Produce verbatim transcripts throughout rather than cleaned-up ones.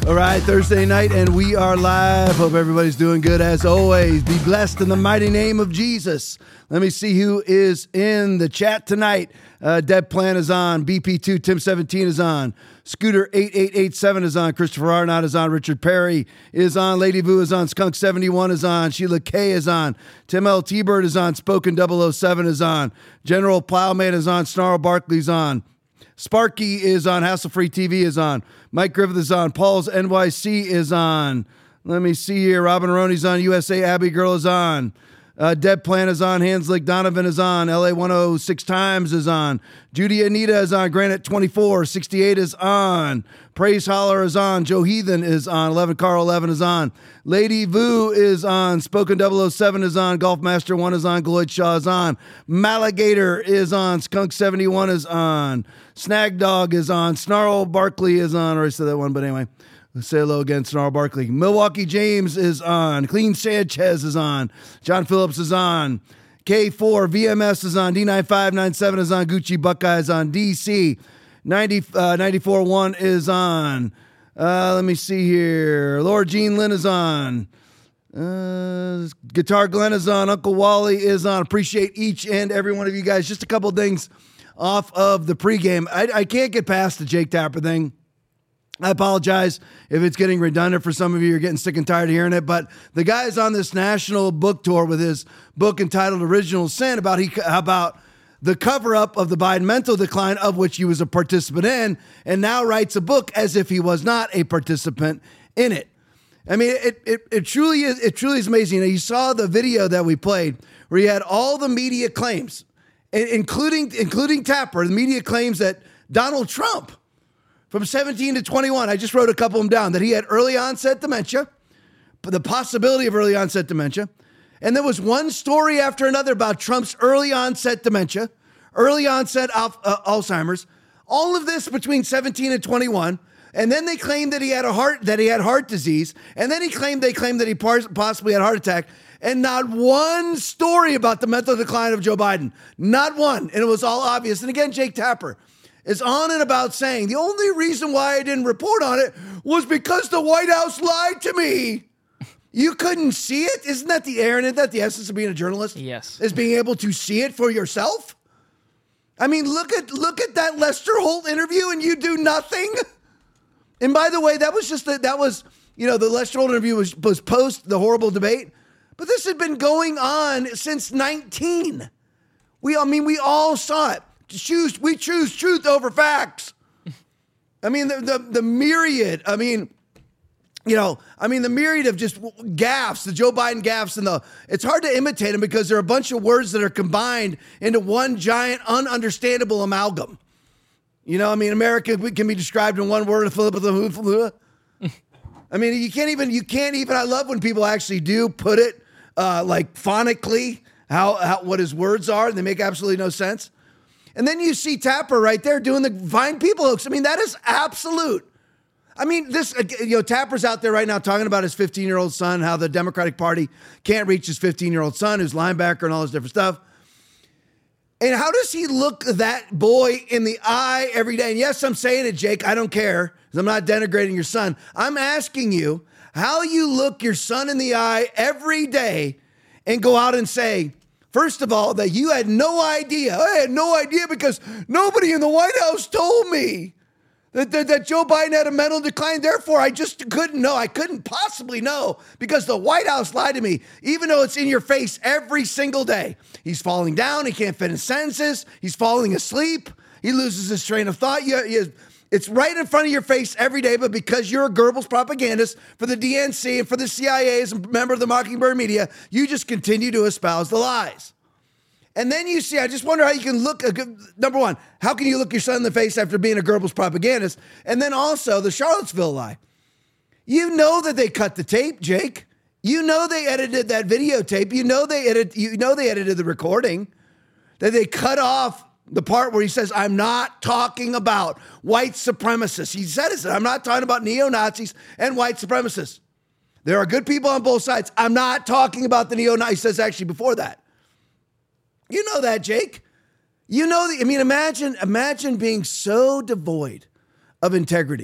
All right, Thursday night, and we are live. Hope everybody's doing good as always. Be blessed in the mighty name of Jesus. Let me see who is in the chat tonight. Uh, Deb Plan is on. B P two, Tim seventeen is on. Scooter eight eight eight seven is on. Christopher Arnott is on. Richard Perry is on. Lady Vu is on. Skunk seventy-one is on. Sheila K is on. Tim L. T-Bird is on. Spoken double oh seven is on. General Plowman is on. Snarl Barkley's on. Sparky is on. Hassle Free T V is on. Mike Griffith is on. Paul's N Y C is on. Let me see here. Robin Aroni's on. U S A Abby Girl is on. Uh, Deb Plan is on. Hanslick Donovan is on. L A one oh six Times is on. Judy Anita is on. Granite twenty-four sixty-eight is on. Praise Holler is on. Joe Heathen is on. eleven Carl eleven is on. Lady Vu is on. Spoken double oh seven is on. Golf Master one is on. Gloyd Shaw is on. Maligator is on. Skunk seventy-one is on. Snag Dog is on. Snarl Barkley is on. I already said that one, but anyway. Let's say hello again, Snarl Barkley. Milwaukee James is on. Clean Sanchez is on. John Phillips is on. K four V M S is on. D nine five nine seven is on. Gucci Buckeye is on. D C ninety, uh, ninety-four one is on. Uh, let me see here. Lord Jean Lynn is on. Uh, Guitar Glenn is on. Uncle Wally is on. Appreciate each and every one of you guys. Just a couple things off of the pregame. I, I can't get past the Jake Tapper thing. I apologize if it's getting redundant for some of you. You're getting sick and tired of hearing it. But the guy is on this national book tour with his book entitled Original Sin about he about the cover-up of the Biden mental decline, of which he was a participant in, and now writes a book as if he was not a participant in it. I mean, it it, it truly is it truly is amazing. You know, you saw the video that we played where he had all the media claims, including including Tapper, the media claims that Donald Trump, from seventeen to twenty-one, I just wrote a couple of them down, that he had early onset dementia, the possibility of early onset dementia. And there was one story after another about Trump's early onset dementia, early onset al- uh, Alzheimer's, all of this between seventeen and twenty-one. And then they claimed that he had a heart, that he had heart disease. And then he claimed, they claimed that he par- possibly had a heart attack. And not one story about the mental decline of Joe Biden. Not one. And it was all obvious. And again, Jake Tapper is on and about saying the only reason why I didn't report on it was because the White House lied to me. You couldn't see it? Isn't that the air? Isn't that the essence of being a journalist? Yes. Is being able to see it for yourself? I mean, look at look at that Lester Holt interview and you do nothing. And by the way, that was just the, that was, you know, the Lester Holt interview was, was post the horrible debate. But this had been going on since nineteen. We, I mean, we all saw it. Choose, we choose truth over facts. I mean, the, the the myriad, I mean, you know, I mean, the myriad of just gaffes, the Joe Biden gaffes, and the, it's hard to imitate them because there are a bunch of words that are combined into one giant, ununderstandable amalgam. You know, I mean, America can be described in one word. I mean, you can't even, you can't even, I love when people actually do put it uh, like phonically, how, how what his words are, and they make absolutely no sense. And then you see Tapper right there doing the Vine People hoax. I mean, that is absolute. I mean, this, you know, Tapper's out there right now talking about his fifteen-year-old son, how the Democratic Party can't reach his fifteen-year-old son, who's linebacker and all this different stuff. And how does he look that boy in the eye every day? And yes, I'm saying it, Jake. I don't care, because I'm not denigrating your son. I'm asking you how you look your son in the eye every day and go out and say, first of all, that you had no idea. I had no idea because nobody in the White House told me that, that, that Joe Biden had a mental decline. Therefore, I just couldn't know. I couldn't possibly know because the White House lied to me, even though it's in your face every single day. He's falling down. He can't fit in sentences. He's falling asleep. He loses his train of thought. You, you, it's right in front of your face every day, but because you're a Goebbels propagandist for the D N C and for the C I A as a member of the Mockingbird media, you just continue to espouse the lies. And then you see, I just wonder how you can look, number one, how can you look your son in the face after being a Goebbels propagandist? And then also the Charlottesville lie. You know that they cut the tape, Jake. You know they edited that videotape. You know they edit, you know they edited the recording. That they cut off the part where he says, I'm not talking about white supremacists. He said it, I'm not talking about neo-Nazis and white supremacists. There are good people on both sides. I'm not talking about the neo-Nazis. He says actually before that. You know that, Jake. You know, the, I mean, imagine, imagine being so devoid of integrity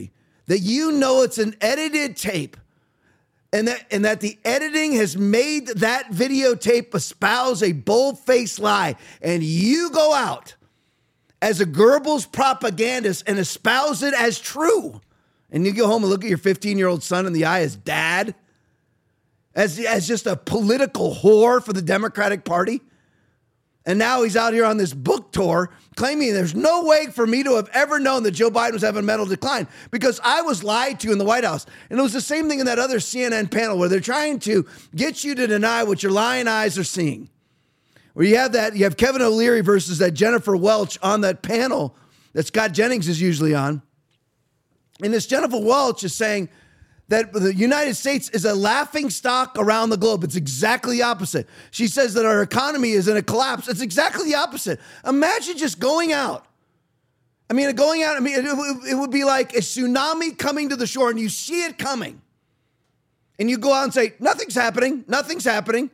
that you know it's an edited tape, and that and that the editing has made that videotape espouse a bold-faced lie, and you go out as a Goebbels propagandist and espouse it as true, and you go home and look at your fifteen-year-old son in the eye as dad, as, as just a political whore for the Democratic Party, and now he's out here on this book tour claiming there's no way for me to have ever known that Joe Biden was having a mental decline because I was lied to in the White House. And it was the same thing in that other C N N panel where they're trying to get you to deny what your lying eyes are seeing. Where you have that, you have Kevin O'Leary versus that Jennifer Welch on that panel that Scott Jennings is usually on. And this Jennifer Welch is saying that the United States is a laughing stock around the globe. It's exactly the opposite. She says that our economy is in a collapse. It's exactly the opposite. Imagine just going out. I mean, going out, I mean, it, it, it would be like a tsunami coming to the shore and you see it coming. And you go out and say, nothing's happening, nothing's happening.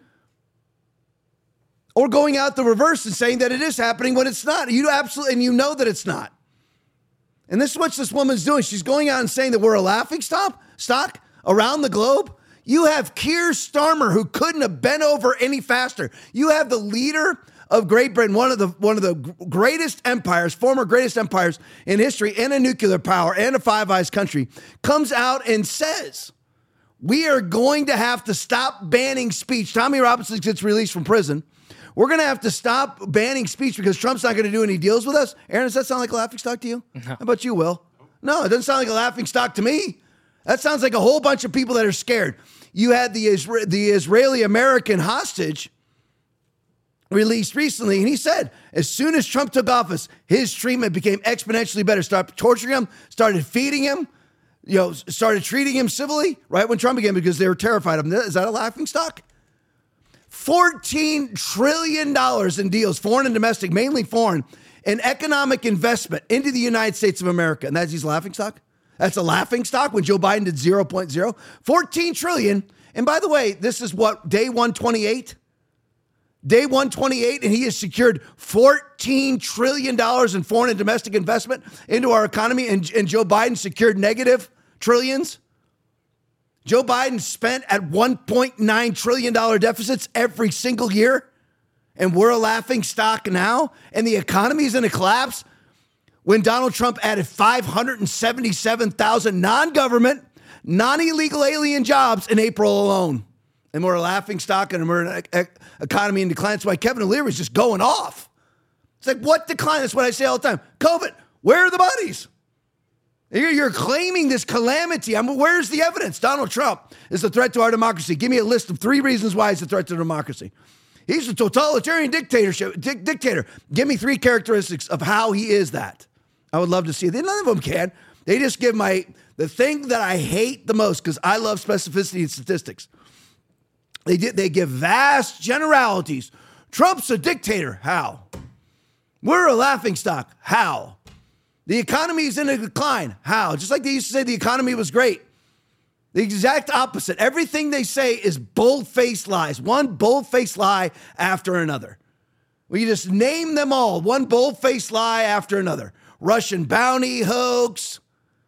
Or going out the reverse and saying that it is happening when it's not. You absolutely, and you know that it's not. And this is what this woman's doing. She's going out and saying that we're a laughing stock, stock around the globe. You have Keir Starmer, who couldn't have bent over any faster. You have the leader of Great Britain, one of the one of the greatest empires, former greatest empires in history, and a nuclear power, and a Five Eyes country, comes out and says, we are going to have to stop banning speech. Tommy Robinson gets released from prison. We're going to have to stop banning speech because Trump's not going to do any deals with us. Aaron, does that sound like a laughing stock to you? No. How about you, Will? No, it doesn't sound like a laughing stock to me. That sounds like a whole bunch of people that are scared. You had the, Isra- the Israeli-American hostage released recently, and he said as soon as Trump took office, his treatment became exponentially better. Started torturing him, started feeding him, you know, started treating him civilly right when Trump began because they were terrified of him. Is that a laughing stock? fourteen trillion dollars in deals, foreign and domestic, mainly foreign, in economic investment into the United States of America. And that's his laughing stock? That's a laughing stock when Joe Biden did zero point zero. fourteen trillion dollars. And by the way, this is what, day one twenty-eight? Day one twenty-eight, and he has secured fourteen trillion dollars in foreign and domestic investment into our economy, and, and Joe Biden secured negative trillions. Joe Biden spent at one point nine trillion dollars deficits every single year, and we're a laughing stock now, and the economy is in a collapse when Donald Trump added five hundred seventy-seven thousand non-government, non-illegal alien jobs in April alone. And we're a laughing stock and we're an e- economy in decline. That's why Kevin O'Leary is just going off. It's like, what decline? That's what I say all the time. COVID, where are the buddies? You're, you're claiming this calamity. I mean, where's the evidence? Donald Trump is a threat to our democracy. Give me a list of three reasons why he's a threat to democracy. He's a totalitarian dictatorship di- dictator. Give me three characteristics of how he is that. I would love to see it. None of them can. They just give my, the thing that I hate the most, because I love specificity and statistics. They did. They give vast generalities. Trump's a dictator. How? We're a laughingstock. How? The economy is in a decline. How? Just like they used to say the economy was great. The exact opposite. Everything they say is bold-faced lies. One bold-faced lie after another. We just name them all. One bold-faced lie after another. Russian bounty hoax.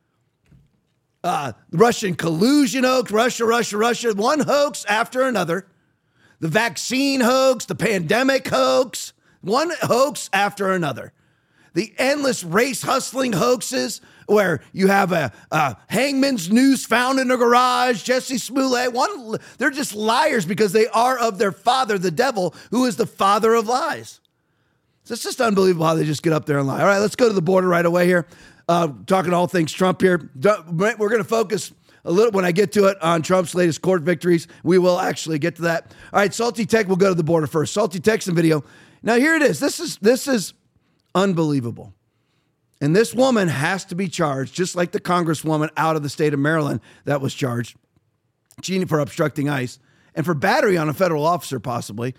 Uh, Russian collusion hoax, Russia, Russia, Russia, one hoax after another. The vaccine hoax, the pandemic hoax, one hoax after another. The endless race hustling hoaxes where you have a, a hangman's noose found in a garage, Jesse Smollett. One, they're just liars because they are of their father, the devil, who is the father of lies. So it's just unbelievable how they just get up there and lie. All right, let's go to the border right away here. Uh, talking all things Trump here. We're going to focus a little, when I get to it, on Trump's latest court victories. We will actually get to that. All right, Salty Tech, we'll go to the border first. Salty Texan video. Now, here it is. This is this is unbelievable. And this woman has to be charged, just like the congresswoman out of the state of Maryland that was charged, cheating for obstructing ICE, and for battery on a federal officer, possibly.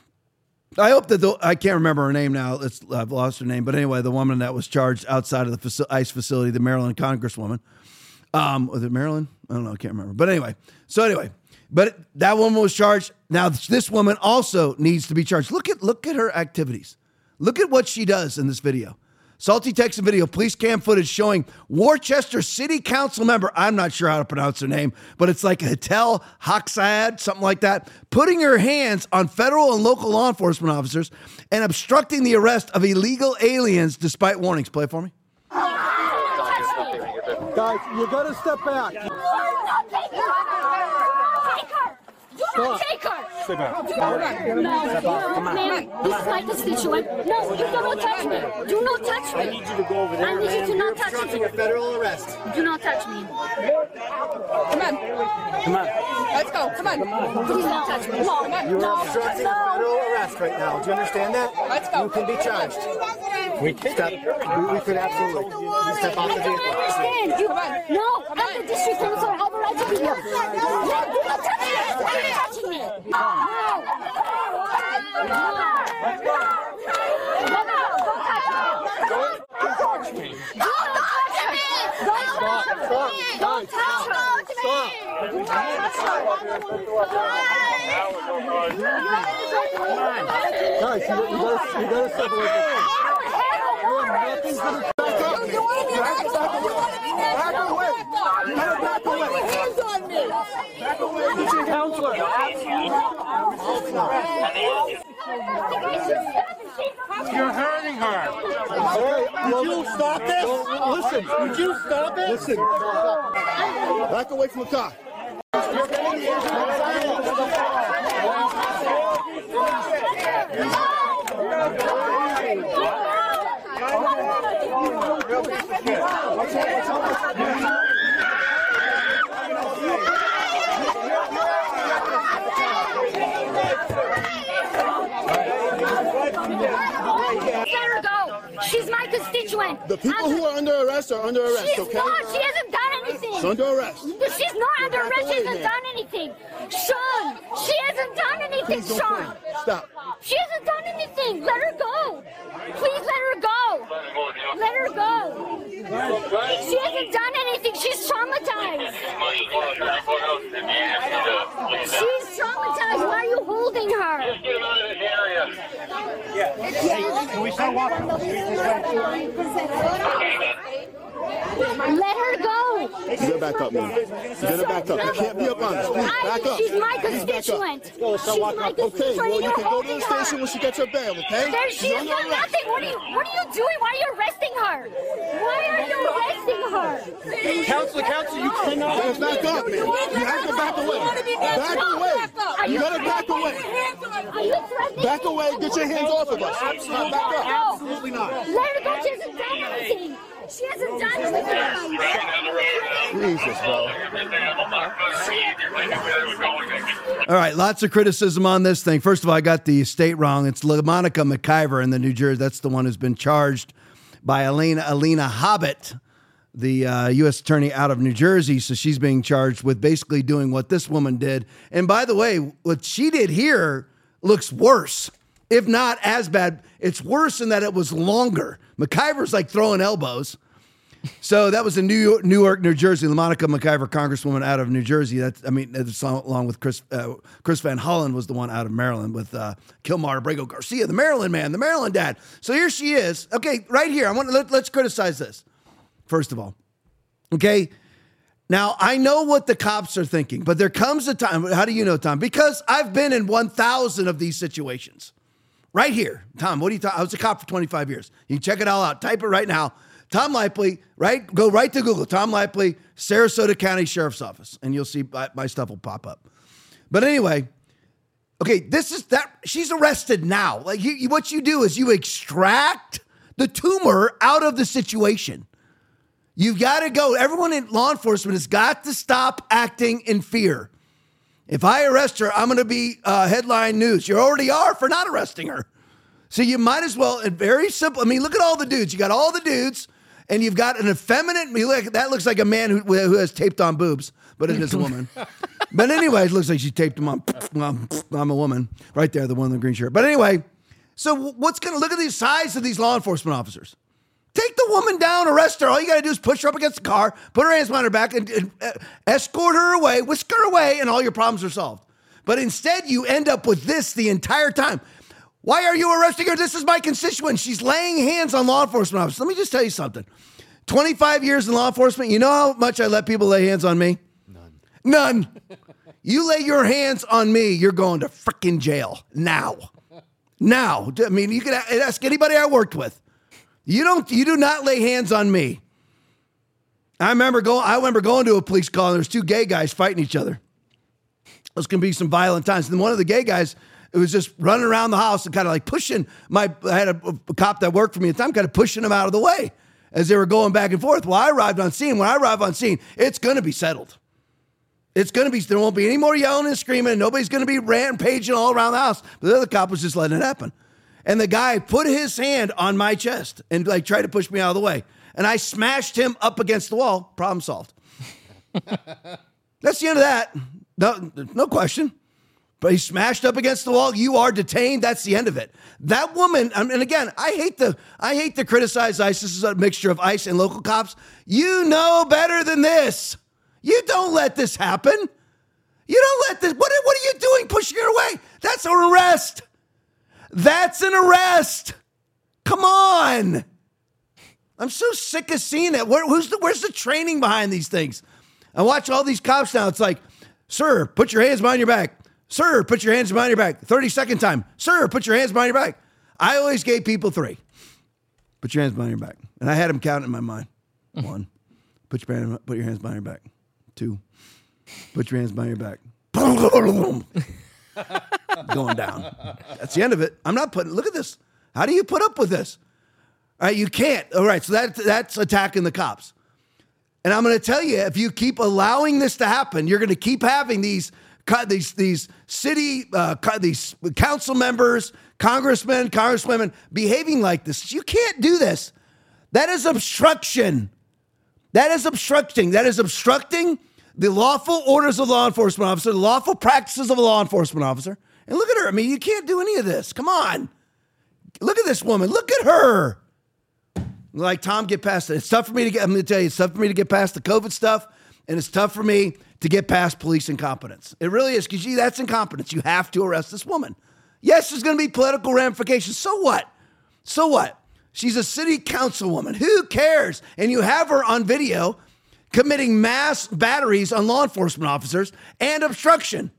I hope that the, I can't remember her name now. It's, I've lost her name. But anyway, the woman that was charged outside of the faci- ICE facility, the Maryland congresswoman. Um, was it Maryland? I don't know. I can't remember. But anyway. So anyway, but that woman was charged. Now, this woman also needs to be charged. Look at, look at her activities. Look at what she does in this video. Salty text and video, police cam footage showing Worcester City Council member, I'm not sure how to pronounce her name, but it's like Hatel Hoxad, something like that, putting her hands on federal and local law enforcement officers and obstructing the arrest of illegal aliens despite warnings. Play it for me. Guys, you gotta step back. Do not take her! Stay back. Do not, no, no, ma'am, this is my constituent. No, you don't touch me. Do not touch me. I need you to go over there. I need you to not touch me. Obstructing a federal arrest. Do not touch me. Come on. Come on. Let's go. Come on. Please don't touch me. No, You're no, obstructing no. a federal arrest right now. Do you understand that? Let's go. You can be charged. We can step. We, we could absolutely. You step off I the don't vehicle. understand. You, no, I'm the district council. I have a right to be here. No, do not touch me. Stop touching me. No. No. No. No, no, don't touch me. Don't touch me. Don't touch me. Don't touch her. Stop. Do not touch her. Guys, you, you gotta, you gotta step away. Nothing's gonna back up. Back away. You gotta back away. Hands on me. Back away. This is counselor. You're hurting her. Hey, Would you stop this? listen. Would you stop it? Listen. Back away from the car. Let her go. She's my constituent. The people I'm who are under arrest are under arrest, She's okay? not. She hasn't done anything. She's under arrest. She's not under Back arrest. She away, hasn't man. done anything. Sean, she hasn't done anything, Please don't Sean. play. Stop. She hasn't done anything. Let her go. Please let her go. Let her go. She hasn't done anything. She's traumatized. She's traumatized. Why are you holding her? Can we start walking? Let her go. You gotta back up, man. You gotta back up. You can't be up on us. Please, I, back up. she's my Please back up. constituent. She's my constituent. Okay, well, you You're can go to holding the her. station when she gets her bail, okay? There, She's she's under done arrest. nothing. What are you? What are you doing? Why are you arresting her? Why are you arresting her? Counselor, counselor, you cannot. Just back up, man. You have to back away. Back away. Are You gotta back away. Are you threatening? Back away. Get your hands off of us. Absolutely Back up. No. Absolutely not. Let her go. She hasn't done anything. She hasn't done anything. Jesus, bro. All right, lots of criticism on this thing. First of all, I got the state wrong. It's LaMonica McIver in the New Jersey. That's the one who's been charged by Elena Alina Hobbit, the uh, U S attorney out of New Jersey. So she's being charged with basically doing what this woman did. And by the way, what she did here looks worse, if not as bad. It's worse in that it was longer. McIver's like throwing elbows. So that was in New York, Newark, New Jersey. LaMonica McIver, Congresswoman out of New Jersey. That's, I mean, that's along with Chris uh, Chris Van Hollen was the one out of Maryland with uh, Kilmar Abrego Garcia, the Maryland man, the Maryland dad. So here she is. Okay, right here. I want to let, let's criticize this. First of all, okay. Now I know what the cops are thinking, but there comes a time. How do you know, Tom? Because I've been in one thousand of these situations. Right here, Tom. What do you talk? I was a cop for twenty-five years. You can check it all out. Type it right now. Tom Lipley, right? Go right to Google. Tom Lipley, Sarasota County Sheriff's Office, and you'll see my, my stuff will pop up. But anyway, okay, this is that. She's arrested now. Like you, you, what you do is you extract the tumor out of the situation. You've got to go. Everyone in law enforcement has got to stop acting in fear. If I arrest her, I'm going to be uh, headline news. You already are for not arresting her. So you might as well, and very simple. I mean, look at all the dudes. You got all the dudes, and you've got an effeminate, that looks like a man who, who has taped on boobs, but it is a woman. But anyway, it looks like she taped them on. I'm a woman. Right there, the one in the green shirt. But anyway, so what's going to, look at the size of these law enforcement officers. Take the woman down, arrest her. All you got to do is push her up against the car, put her hands behind her back, and, and uh, escort her away, whisk her away, and all your problems are solved. But instead, you end up with this the entire time. Why are you arresting her? This is my constituent. She's laying hands on law enforcement officers. Let me just tell you something. twenty-five years in law enforcement, you know how much I let people lay hands on me? None. None. You lay your hands on me, you're going to freaking jail now. Now. I mean, you can ask anybody I worked with. You don't. You do not lay hands on me. I remember going. I remember going to a police call, and there's two gay guys fighting each other. Those can be some violent times. And one of the gay guys, it was just running around the house and kind of like pushing my. I had a, a cop that worked for me at the time, kind of pushing him out of the way as they were going back and forth. Well, I arrived on scene. When I arrive on scene, it's going to be settled. It's going to be. There won't be any more yelling and screaming. Nobody's going to be rampaging all around the house. But the other cop was just letting it happen. And the guy put his hand on my chest and like tried to push me out of the way. And I smashed him up against the wall. Problem solved. That's the end of that. No, no question. But he smashed up against the wall. You are detained. That's the end of it. That woman, and again, I hate to, I hate to criticize ICE. This is a mixture of ICE and local cops. You know better than this. You don't let this happen. You don't let this. What, what are you doing pushing her away? That's an arrest. That's an arrest. Come on. I'm so sick of seeing it. Where, who's the, where's the training behind these things? I watch all these cops now. It's like, sir, put your hands behind your back. Sir, put your hands behind your back. thirty-second time. Sir, put your hands behind your back. I always gave people three. Put your hands behind your back. And I had them count in my mind. One, put your, hand, put your hands behind your back. Two, put your hands behind your back. Going down. That's the end of it. I'm not putting, look at this. How do you put up with this? All right, you can't. All right, so that, that's attacking the cops. And I'm going to tell you, if you keep allowing this to happen, you're going to keep having these these these city, uh, these council members, congressmen, congresswomen behaving like this. You can't do this. That is obstruction. That is obstructing. That is obstructing the lawful orders of law enforcement officer, the lawful practices of a law enforcement officer. And look at her. I mean, you can't do any of this. Come on. Look at this woman. Look at her. Like, Tom, get past it. It's tough for me to get, I'm going to tell you, it's tough for me to get past the COVID stuff, and it's tough for me to get past police incompetence. It really is, because that's incompetence. You have to arrest this woman. Yes, there's going to be political ramifications. So what? So what? She's a city councilwoman. Who cares? And you have her on video committing mass batteries on law enforcement officers and obstruction.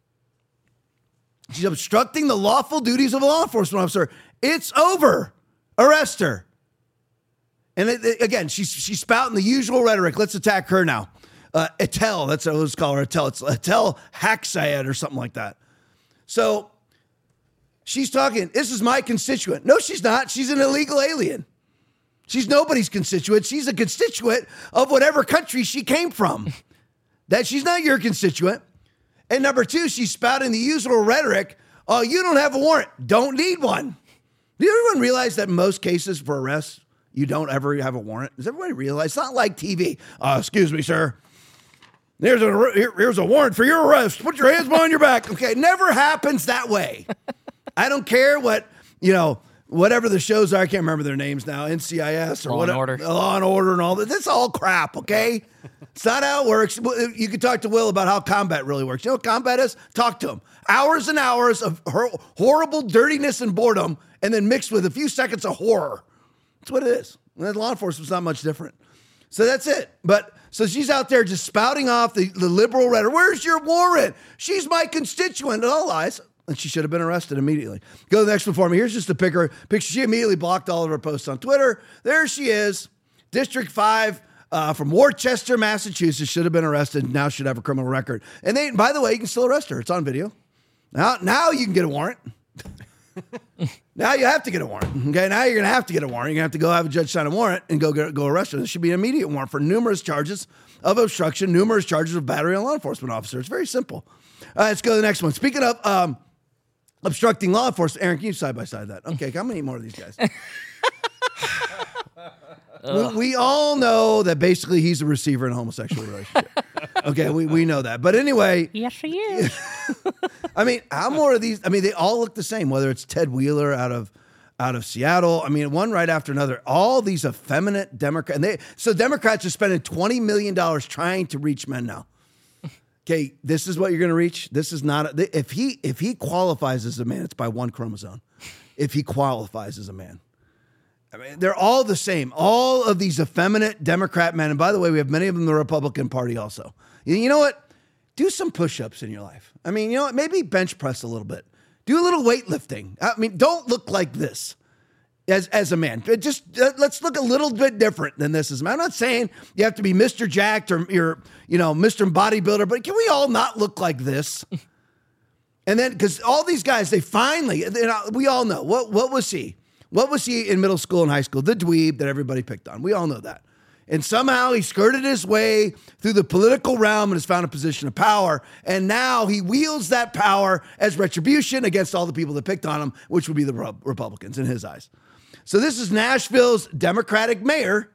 She's obstructing the lawful duties of a law enforcement officer. It's over. Arrest her. And it, it, again, she's she's spouting the usual rhetoric. Let's attack her now. Uh, Etel, that's what let's call her. Etel. It's Etel Haksayed or something like that. So she's talking, this is my constituent. No, she's not. She's an illegal alien. She's nobody's constituent. She's a constituent of whatever country she came from. That she's not your constituent. And number two, she's spouting the usual rhetoric. Oh, you don't have a warrant. Don't need one. Do everyone realize that in most cases for arrests, you don't ever have a warrant? Does everybody realize? It's not like T V. Uh, excuse me, sir. There's a here, here's a warrant for your arrest. Put your hands behind your back. Okay, it never happens that way. I don't care what, you know, whatever the shows are. I can't remember their names now. N C I S or Law whatever. and Order. Law and Order and all that. That's all crap, okay? It's not how it works. You can talk to Will about how combat really works. You know what combat is? Talk to him. Hours and hours of hor- horrible dirtiness and boredom, and then mixed with a few seconds of horror. That's what it is. And law enforcement's not much different. So that's it. But so she's out there just spouting off the, the liberal rhetoric. Where's your warrant? She's my constituent. And all lies. And she should have been arrested immediately. Go to the next one for me. Here's just a pic- picture. She immediately blocked all of her posts on Twitter. There she is. District five uh, from Worcester, Massachusetts. Should have been arrested. Now should have a criminal record. And they, by the way, you can still arrest her. It's on video. Now, now you can get a warrant. Now you have to get a warrant. Okay, now you're going to have to get a warrant. You're going to have to go have a judge sign a warrant and go get, go arrest her. This should be an immediate warrant for numerous charges of obstruction, numerous charges of battery on law enforcement officers. It's very simple. All right, let's go to the next one. Speaking of um, obstructing law enforcement, Aaron, can you side by side that? Okay, how many more of these guys? we, we all know that basically he's a receiver in a homosexual relationship. Okay, we, we know that. But anyway. Yes, she is. I mean, how more of these? I mean, they all look the same, whether it's Ted Wheeler out of out of Seattle. I mean, one right after another. All these effeminate Democrats. And they, so Democrats are spending twenty million dollars trying to reach men now. Okay, this is what you're going to reach. This is not, a, if he if he qualifies as a man, it's by one chromosome. if he qualifies as a man. I mean, they're all the same. All of these effeminate Democrat men. And by the way, we have many of them in the Republican Party also. You know what? Do some push-ups in your life. I mean, you know what? Maybe bench press a little bit. Do a little weightlifting. I mean, don't look like this as, as a man. Just uh, let's look a little bit different than this is. I'm not saying you have to be Mister Jacked or you're, you know, Mister Bodybuilder, but can we all not look like this? And then, because all these guys, they finally, you know, we all know, what, what was he? What was he in middle school and high school? The dweeb that everybody picked on. We all know that. And somehow he skirted his way through the political realm and has found a position of power. And now he wields that power as retribution against all the people that picked on him, which would be the Republicans in his eyes. So this is Nashville's Democratic mayor.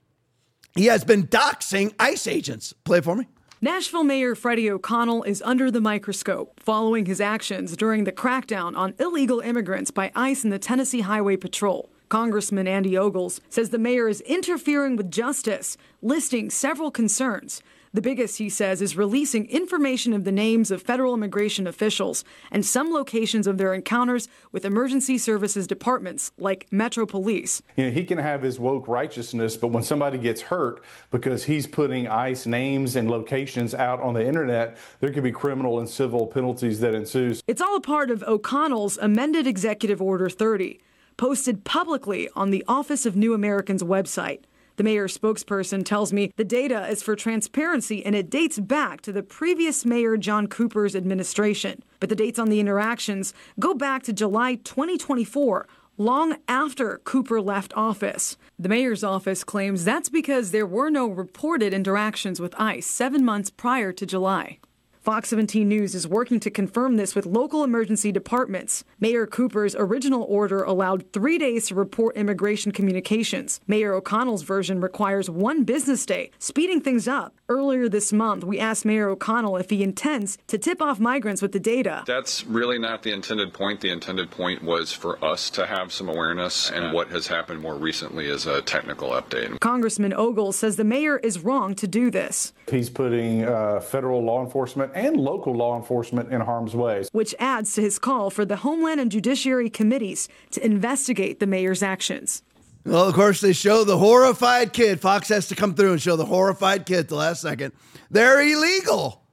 He has been doxing ICE agents. Play it for me. Nashville Mayor Freddie O'Connell is under the microscope following his actions during the crackdown on illegal immigrants by ICE and the Tennessee Highway Patrol. Congressman Andy Ogles says the mayor is interfering with justice, listing several concerns. The biggest, he says, is releasing information of the names of federal immigration officials and some locations of their encounters with emergency services departments like Metro Police. You know, he can have his woke righteousness, but when somebody gets hurt because he's putting ICE names and locations out on the internet, there could be criminal and civil penalties that ensues. It's all a part of O'Connell's amended Executive Order thirty, posted publicly on the Office of New Americans website. The mayor's spokesperson tells me the data is for transparency and it dates back to the previous mayor John Cooper's administration. But the dates on the interactions go back to July twenty twenty-four, long after Cooper left office. The mayor's office claims that's because there were no reported interactions with ICE seven months prior to July. Fox seventeen News is working to confirm this with local emergency departments. Mayor Cooper's original order allowed three days to report immigration communications. Mayor O'Connell's version requires one business day, speeding things up. Earlier this month, we asked Mayor O'Connell if he intends to tip off migrants with the data. That's really not the intended point. The intended point was for us to have some awareness, and what has happened more recently is a technical update. Congressman Ogles says the mayor is wrong to do this. He's putting uh, federal law enforcement and local law enforcement in harm's way, which adds to his call for the Homeland and Judiciary committees to investigate the mayor's actions. Well, of course, they show the horrified kid. Fox has to come through and show the horrified kid at the last second. They're illegal.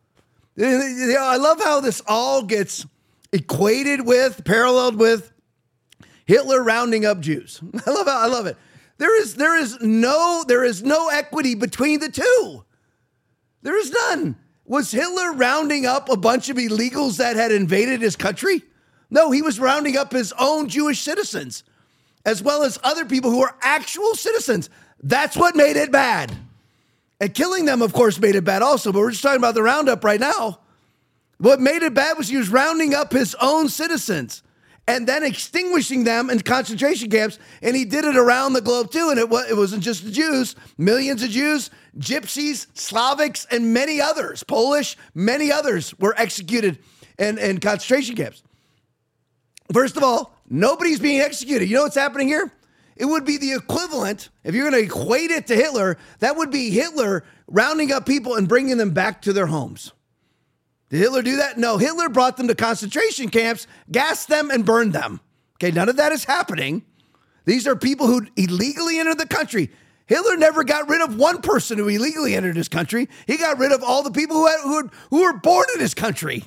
I love how this all gets equated with, paralleled with Hitler rounding up Jews. I love how I love it. There is there is no there is no equity between the two. There is none. Was Hitler rounding up a bunch of illegals that had invaded his country? No, he was rounding up his own Jewish citizens, as well as other people who are actual citizens. That's what made it bad. And killing them, of course, made it bad also, but we're just talking about the roundup right now. What made it bad was he was rounding up his own citizens and then extinguishing them in concentration camps, and he did it around the globe too, and it, it wasn't just the Jews. Millions of Jews, Gypsies, Slavics, and many others, Polish, many others were executed in, in concentration camps. First of all, nobody's being executed. You know what's happening here? It would be the equivalent, if you're going to equate it to Hitler, that would be Hitler rounding up people and bringing them back to their homes. Did Hitler do that? No, Hitler brought them to concentration camps, gassed them, and burned them. Okay, none of that is happening. These are people who illegally entered the country. Hitler never got rid of one person who illegally entered his country. He got rid of all the people who, had, who, had, who were born in his country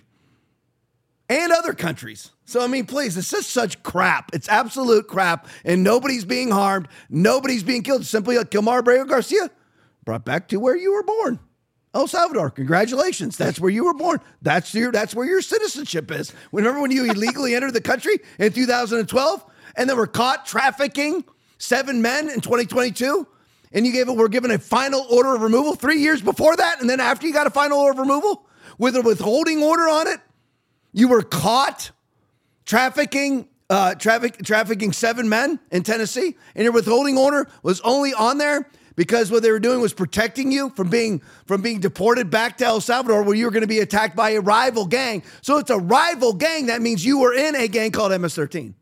and other countries. So, I mean, please, this is such crap. It's absolute crap, and nobody's being harmed. Nobody's being killed. Simply like Kilmar Abreu Garcia, brought back to where you were born. El Salvador, congratulations. That's where you were born. That's your. That's where your citizenship is. Remember when you illegally entered the country in two thousand twelve and then were caught trafficking seven men in twenty twenty-two? And you gave it, were given a final order of removal three years before that, and then after you got a final order of removal with a withholding order on it, you were caught trafficking uh, traffic, trafficking seven men in Tennessee, and your withholding order was only on there because what they were doing was protecting you from being from being deported back to El Salvador, where you were going to be attacked by a rival gang. So it's a rival gang. That means you were in a gang called M S thirteen.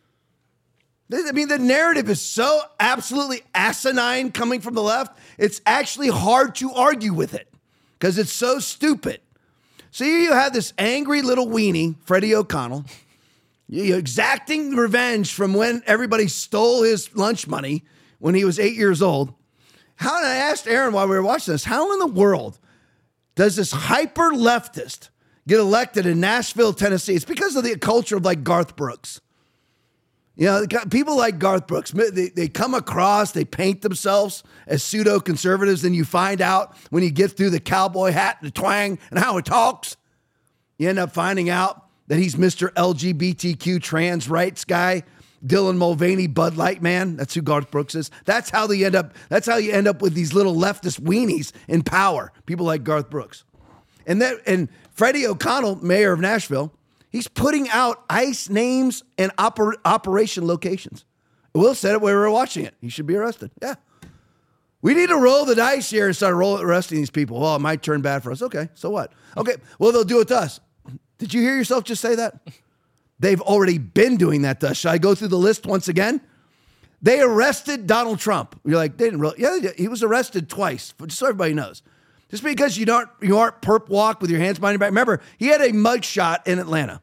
I mean, the narrative is so absolutely asinine coming from the left. It's actually hard to argue with it because it's so stupid. So here you have this angry little weenie, Freddie O'Connell, You're exacting revenge from when everybody stole his lunch money when he was eight years old. How, and I asked Aaron while we were watching this, how in the world does this hyper leftist get elected in Nashville, Tennessee? It's because of the culture of like Garth Brooks. You know, people like Garth Brooks, they, they come across, they paint themselves as pseudo-conservatives, then you find out when you get through the cowboy hat, the twang, and how it talks, you end up finding out that he's Mister L G B T Q trans rights guy, Dylan Mulvaney, Bud Light man. That's who Garth Brooks is. That's how they end up, that's how you end up with these little leftist weenies in power, people like Garth Brooks. And that, and Freddie O'Connell, mayor of Nashville, he's putting out ICE names and oper- operation locations. Will said it when we were watching it. He should be arrested. Yeah. We need to roll the dice here and start roll, arresting these people. Well, it might turn bad for us. Okay, so what? Okay, well, they'll do it to us. Did you hear yourself just say that? They've already been doing that to us. Should I go through the list once again? They arrested Donald Trump. You're like, they didn't really. Yeah, he was arrested twice, just so everybody knows. Just because you don't, you aren't perp walk with your hands behind your back. Remember, he had a mugshot in Atlanta.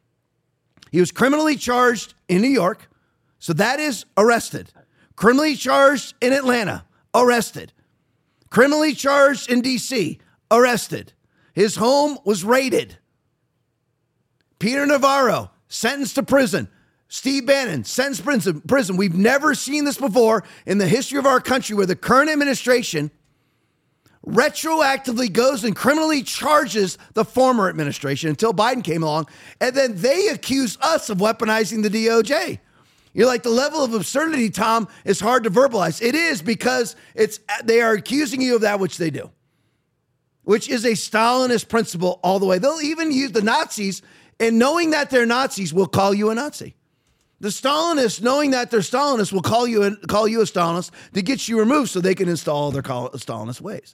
He was criminally charged in New York, so that is arrested. Criminally charged in Atlanta, arrested. Criminally charged in D C, arrested. His home was raided. Peter Navarro, sentenced to prison. Steve Bannon, sentenced to prison. prison. We've never seen this before in the history of our country where the current administration retroactively goes and criminally charges the former administration until Biden came along. And then they accuse us of weaponizing the D O J. You're like, the level of absurdity, Tom, is hard to verbalize. It is because it's they are accusing you of that which they do, which is a Stalinist principle all the way. They'll even use the Nazis, and knowing that they're Nazis will call you a Nazi. The Stalinists, knowing that they're Stalinists, will call you a, call you a Stalinist to get you removed so they can install their Stalinist ways.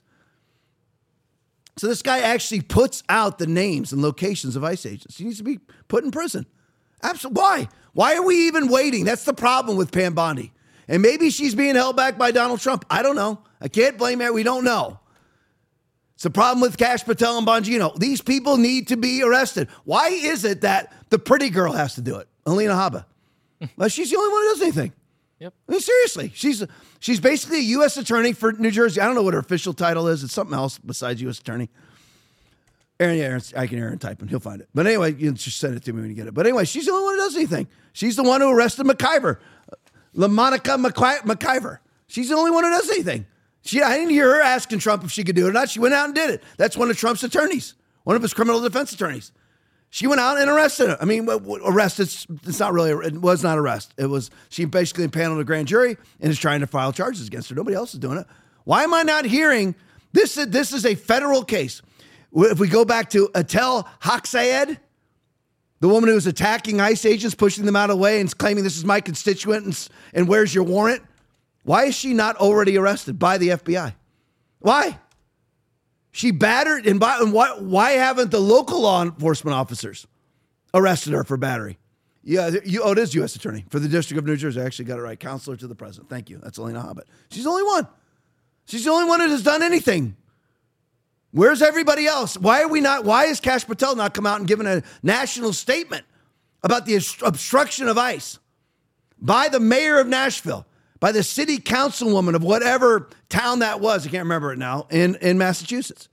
So this guy actually puts out the names and locations of ICE agents. He needs to be put in prison. Absolutely. Why? Why are we even waiting? That's the problem with Pam Bondi. And maybe she's being held back by Donald Trump. I don't know. I can't blame her. We don't know. It's a problem with Kash Patel and Bongino. These people need to be arrested. Why is it that the pretty girl has to do it? Alina Habba. Well, she's the only one who does anything. Yep. I mean, seriously, she's she's basically a U S attorney for New Jersey. I don't know what her official title is. It's something else besides U S attorney. Aaron, yeah, Aaron, I can Aaron type and he'll find it. But anyway, you just send it to me when you get it. But anyway, she's the only one who does anything. She's the one who arrested McIver, LaMonica McI- McIver. She's the only one who does anything. She, I didn't hear her asking Trump if she could do it or not. She went out and did it. That's one of Trump's attorneys, one of his criminal defense attorneys. She went out and arrested him. I mean, arrested, it's not really, it was not arrest. It was, she basically impaneled a grand jury and is trying to file charges against her. Nobody else is doing it. Why am I not hearing, this, this is a federal case. If we go back to Atel Hoxayed, the woman who was attacking ICE agents, pushing them out of the way and claiming this is my constituent and, and where's your warrant? Why is she not already arrested by the F B I? Why? She battered, and, by, and why, why haven't the local law enforcement officers arrested her for battery? Yeah, you, oh, it is U S attorney for the District of New Jersey. I actually got it right. Counselor to the president. Thank you. That's Alina Habba. She's the only one. She's the only one that has done anything. Where's everybody else? Why are we not, why is Kash Patel not come out and given a national statement about the obstruction of ICE by the mayor of Nashville, by the city councilwoman of whatever town that was, I can't remember it now, in, in Massachusetts?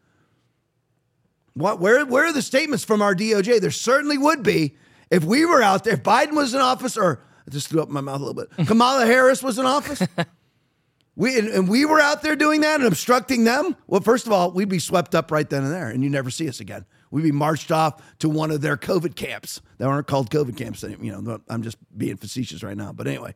What, where, where are the statements from our D O J? There certainly would be if we were out there, if Biden was in office, or I just threw up my mouth a little bit, Kamala Harris was in office, we and, and we were out there doing that and obstructing them. Well, first of all, we'd be swept up right then and there, and you never see us again. We'd be marched off to one of their COVID camps. They aren't called COVID camps. You know, I'm just being facetious right now. But anyway.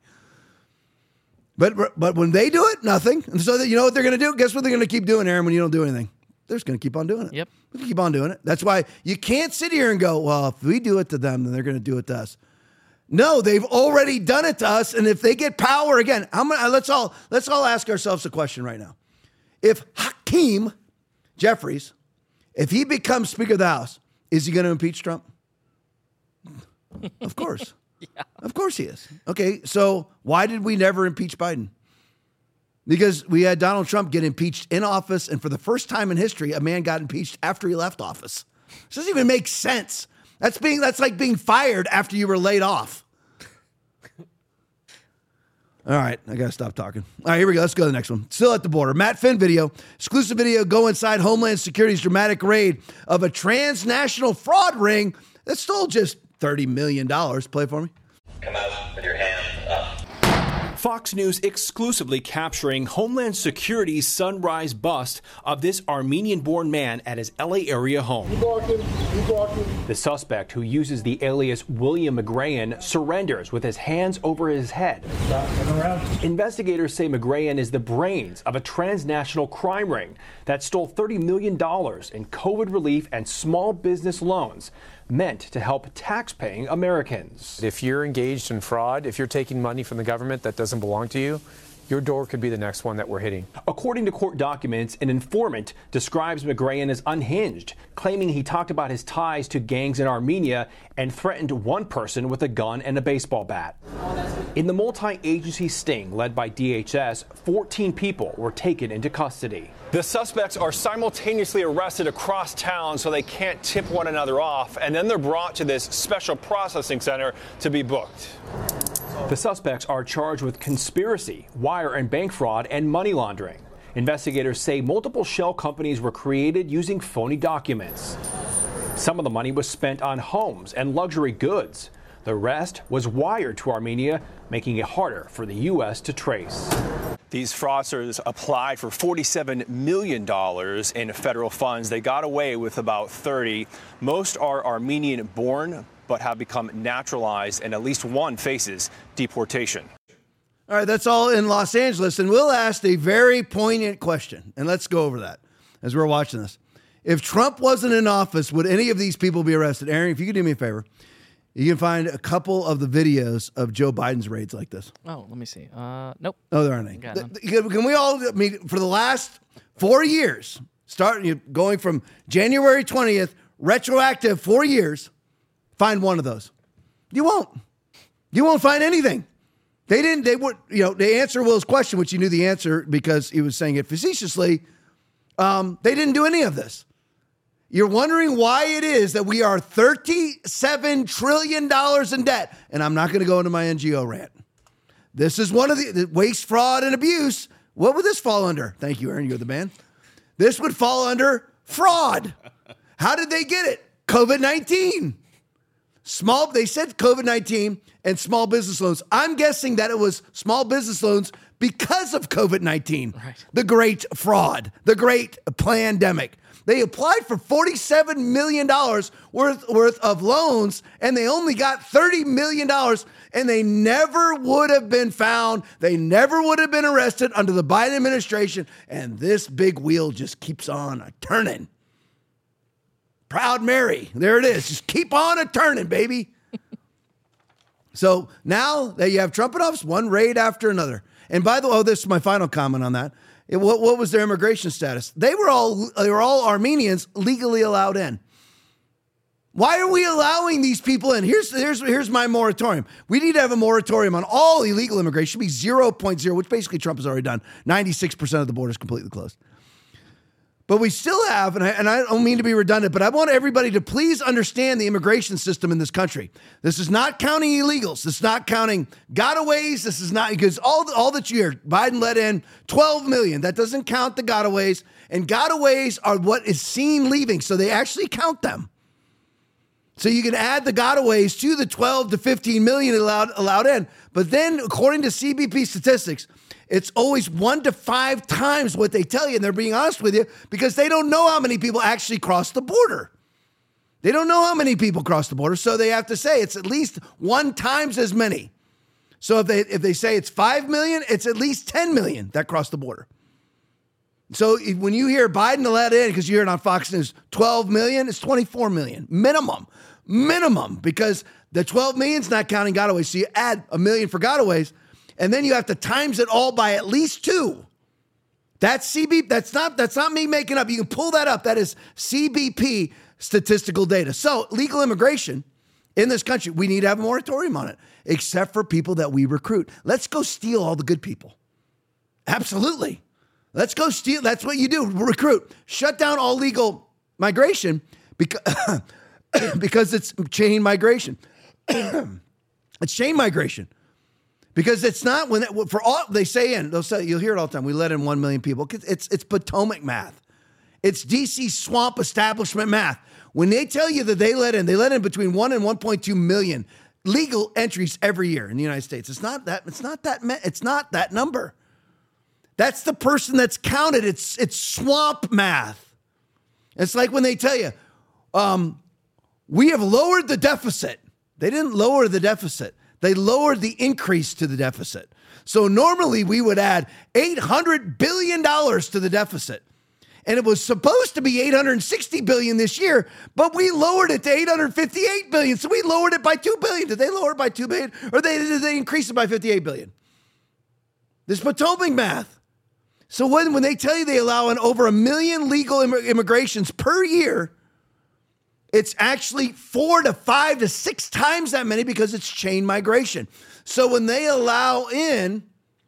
But but when they do it, nothing. And so that you know what they're going to do? Guess what they're going to keep doing, Aaron, when you don't do anything? They're just going to keep on doing it. Yep. They're going to keep on doing it. That's why you can't sit here and go, well, if we do it to them, then they're going to do it to us. No, they've already done it to us. And if they get power again, how many, let's all let's all ask ourselves a question right now. If Hakeem Jeffries, if he becomes Speaker of the House, is he going to impeach Trump? Of course. Yeah. Of course he is. Okay, so why did we never impeach Biden? Because we had Donald Trump get impeached in office, and for the first time in history, a man got impeached after he left office. It doesn't even make sense. That's being that's like being fired after you were laid off. All right, I got to stop talking. All right, here we go. Let's go to the next one. Still at the border. Matt Finn video. Exclusive video go inside Homeland Security's dramatic raid of a transnational fraud ring that stole just thirty million dollars. Play it for me. Come out with your hands up. Fox News exclusively capturing Homeland Security's sunrise bust of this Armenian-born man at his L A area home. The suspect, who uses the alias William McGrayan, surrenders with his hands over his head. Investigators say McGrayan is the brains of a transnational crime ring that stole thirty million dollars in COVID relief and small business loans meant to help tax-paying Americans. If you're engaged in fraud, if you're taking money from the government that doesn't belong to you, your door could be the next one that we're hitting. According to court documents, an informant describes McGrayan as unhinged, claiming he talked about his ties to gangs in Armenia and threatened one person with a gun and a baseball bat. In the multi-agency sting led by D H S, fourteen people were taken into custody. The suspects are simultaneously arrested across town so they can't tip one another off, and then they're brought to this special processing center to be booked. The suspects are charged with conspiracy, wire and bank fraud, and money laundering. Investigators say multiple shell companies were created using phony documents. Some of the money was spent on homes and luxury goods. The rest was wired to Armenia, making it harder for the U S to trace. These fraudsters applied for forty-seven million dollars in federal funds. They got away with about thirty. Most are Armenian-born, but have become naturalized, and at least one faces deportation. All right, that's all in Los Angeles, and Will asked a very poignant question, and let's go over that as we're watching this. If Trump wasn't in office, would any of these people be arrested? Aaron, if you could do me a favor, you can find a couple of the videos of Joe Biden's raids like this. Oh, let me see. Uh, nope. Oh, there aren't any. Can we all, I mean, for the last four years, starting going from January twentieth, retroactive four years, find one of those. You won't. You won't find anything. They didn't, they would, you know, they answer Will's question, which you knew the answer because he was saying it facetiously. Um, they didn't do any of this. You're wondering why it is that we are thirty-seven trillion dollars in debt. And I'm not going to go into my N G O rant. This is one of the, the waste, fraud, and abuse. What would this fall under? Thank you, Aaron. You're the man. This would fall under fraud. How did they get it? COVID nineteen. Small, they said COVID nineteen and small business loans. I'm guessing that it was small business loans because of COVID nineteen. Right. The great fraud, the great pandemic. They applied for forty-seven million dollars worth, worth of loans, and they only got thirty million dollars, and they never would have been found. They never would have been arrested under the Biden administration, and this big wheel just keeps on turning. Proud Mary. There it is. Just keep on a turning, baby. So now that you have Trump in office, one raid after another. And by the way, oh, this is my final comment on that. It, what, what was their immigration status? They were all they were all Armenians legally allowed in. Why are we allowing these people in? Here's here's here's my moratorium. We need to have a moratorium on all illegal immigration. It should be zero point zero, which basically Trump has already done. ninety-six percent of the border is completely closed. But we still have, and I, and I don't mean to be redundant, but I want everybody to please understand the immigration system in this country. This is not counting illegals. This is not counting gotaways. This is not, because all, all that you hear, Biden let in twelve million. That doesn't count the gotaways. And gotaways are what is seen leaving, so they actually count them. So you can add the gotaways to the twelve to fifteen million allowed, allowed in. But then, according to C B P statistics, it's always one to five times what they tell you, and they're being honest with you because they don't know how many people actually cross the border. They don't know how many people cross the border, so they have to say it's at least one times as many. So if they if they say it's five million, it's at least ten million that cross the border. So if, when you hear Biden let in, because you hear it on Fox News, twelve million, it's twenty-four million, minimum, minimum, because the twelve million is not counting gotaways. So you add a million for gotaways, and then you have to times it all by at least two. That's C B P. That's not, that's not me making up. You can pull that up. That is C B P statistical data. So legal immigration in this country, we need to have a moratorium on it, except for people that we recruit. Let's go steal all the good people. Absolutely. Let's go steal. That's what you do. Recruit. Shut down all legal migration because, because it's chain migration. It's chain migration. Because it's not when it, for all they say in, they'll say, you'll hear it all the time. We let in one million people. It's it's Potomac math. It's D C swamp establishment math. When they tell you that they let in, they let in between one and one point two million legal entries every year in the United States. It's not that. It's not that. It's not that number. That's the person that's counted. It's it's swamp math. It's like when they tell you, um, we have lowered the deficit. They didn't lower the deficit. They lowered the increase to the deficit. So normally we would add eight hundred billion dollars to the deficit. And it was supposed to be eight hundred sixty billion dollars this year, but we lowered it to eight hundred fifty-eight billion dollars. So we lowered it by two billion dollars. Did they lower it by two billion dollars? Or they, did they increase it by fifty-eight billion dollars? This Potomac math. So when, when they tell you they allow in over a million legal imm- immigrations per year, it's actually four to five to six times that many because it's chain migration. So when they allow in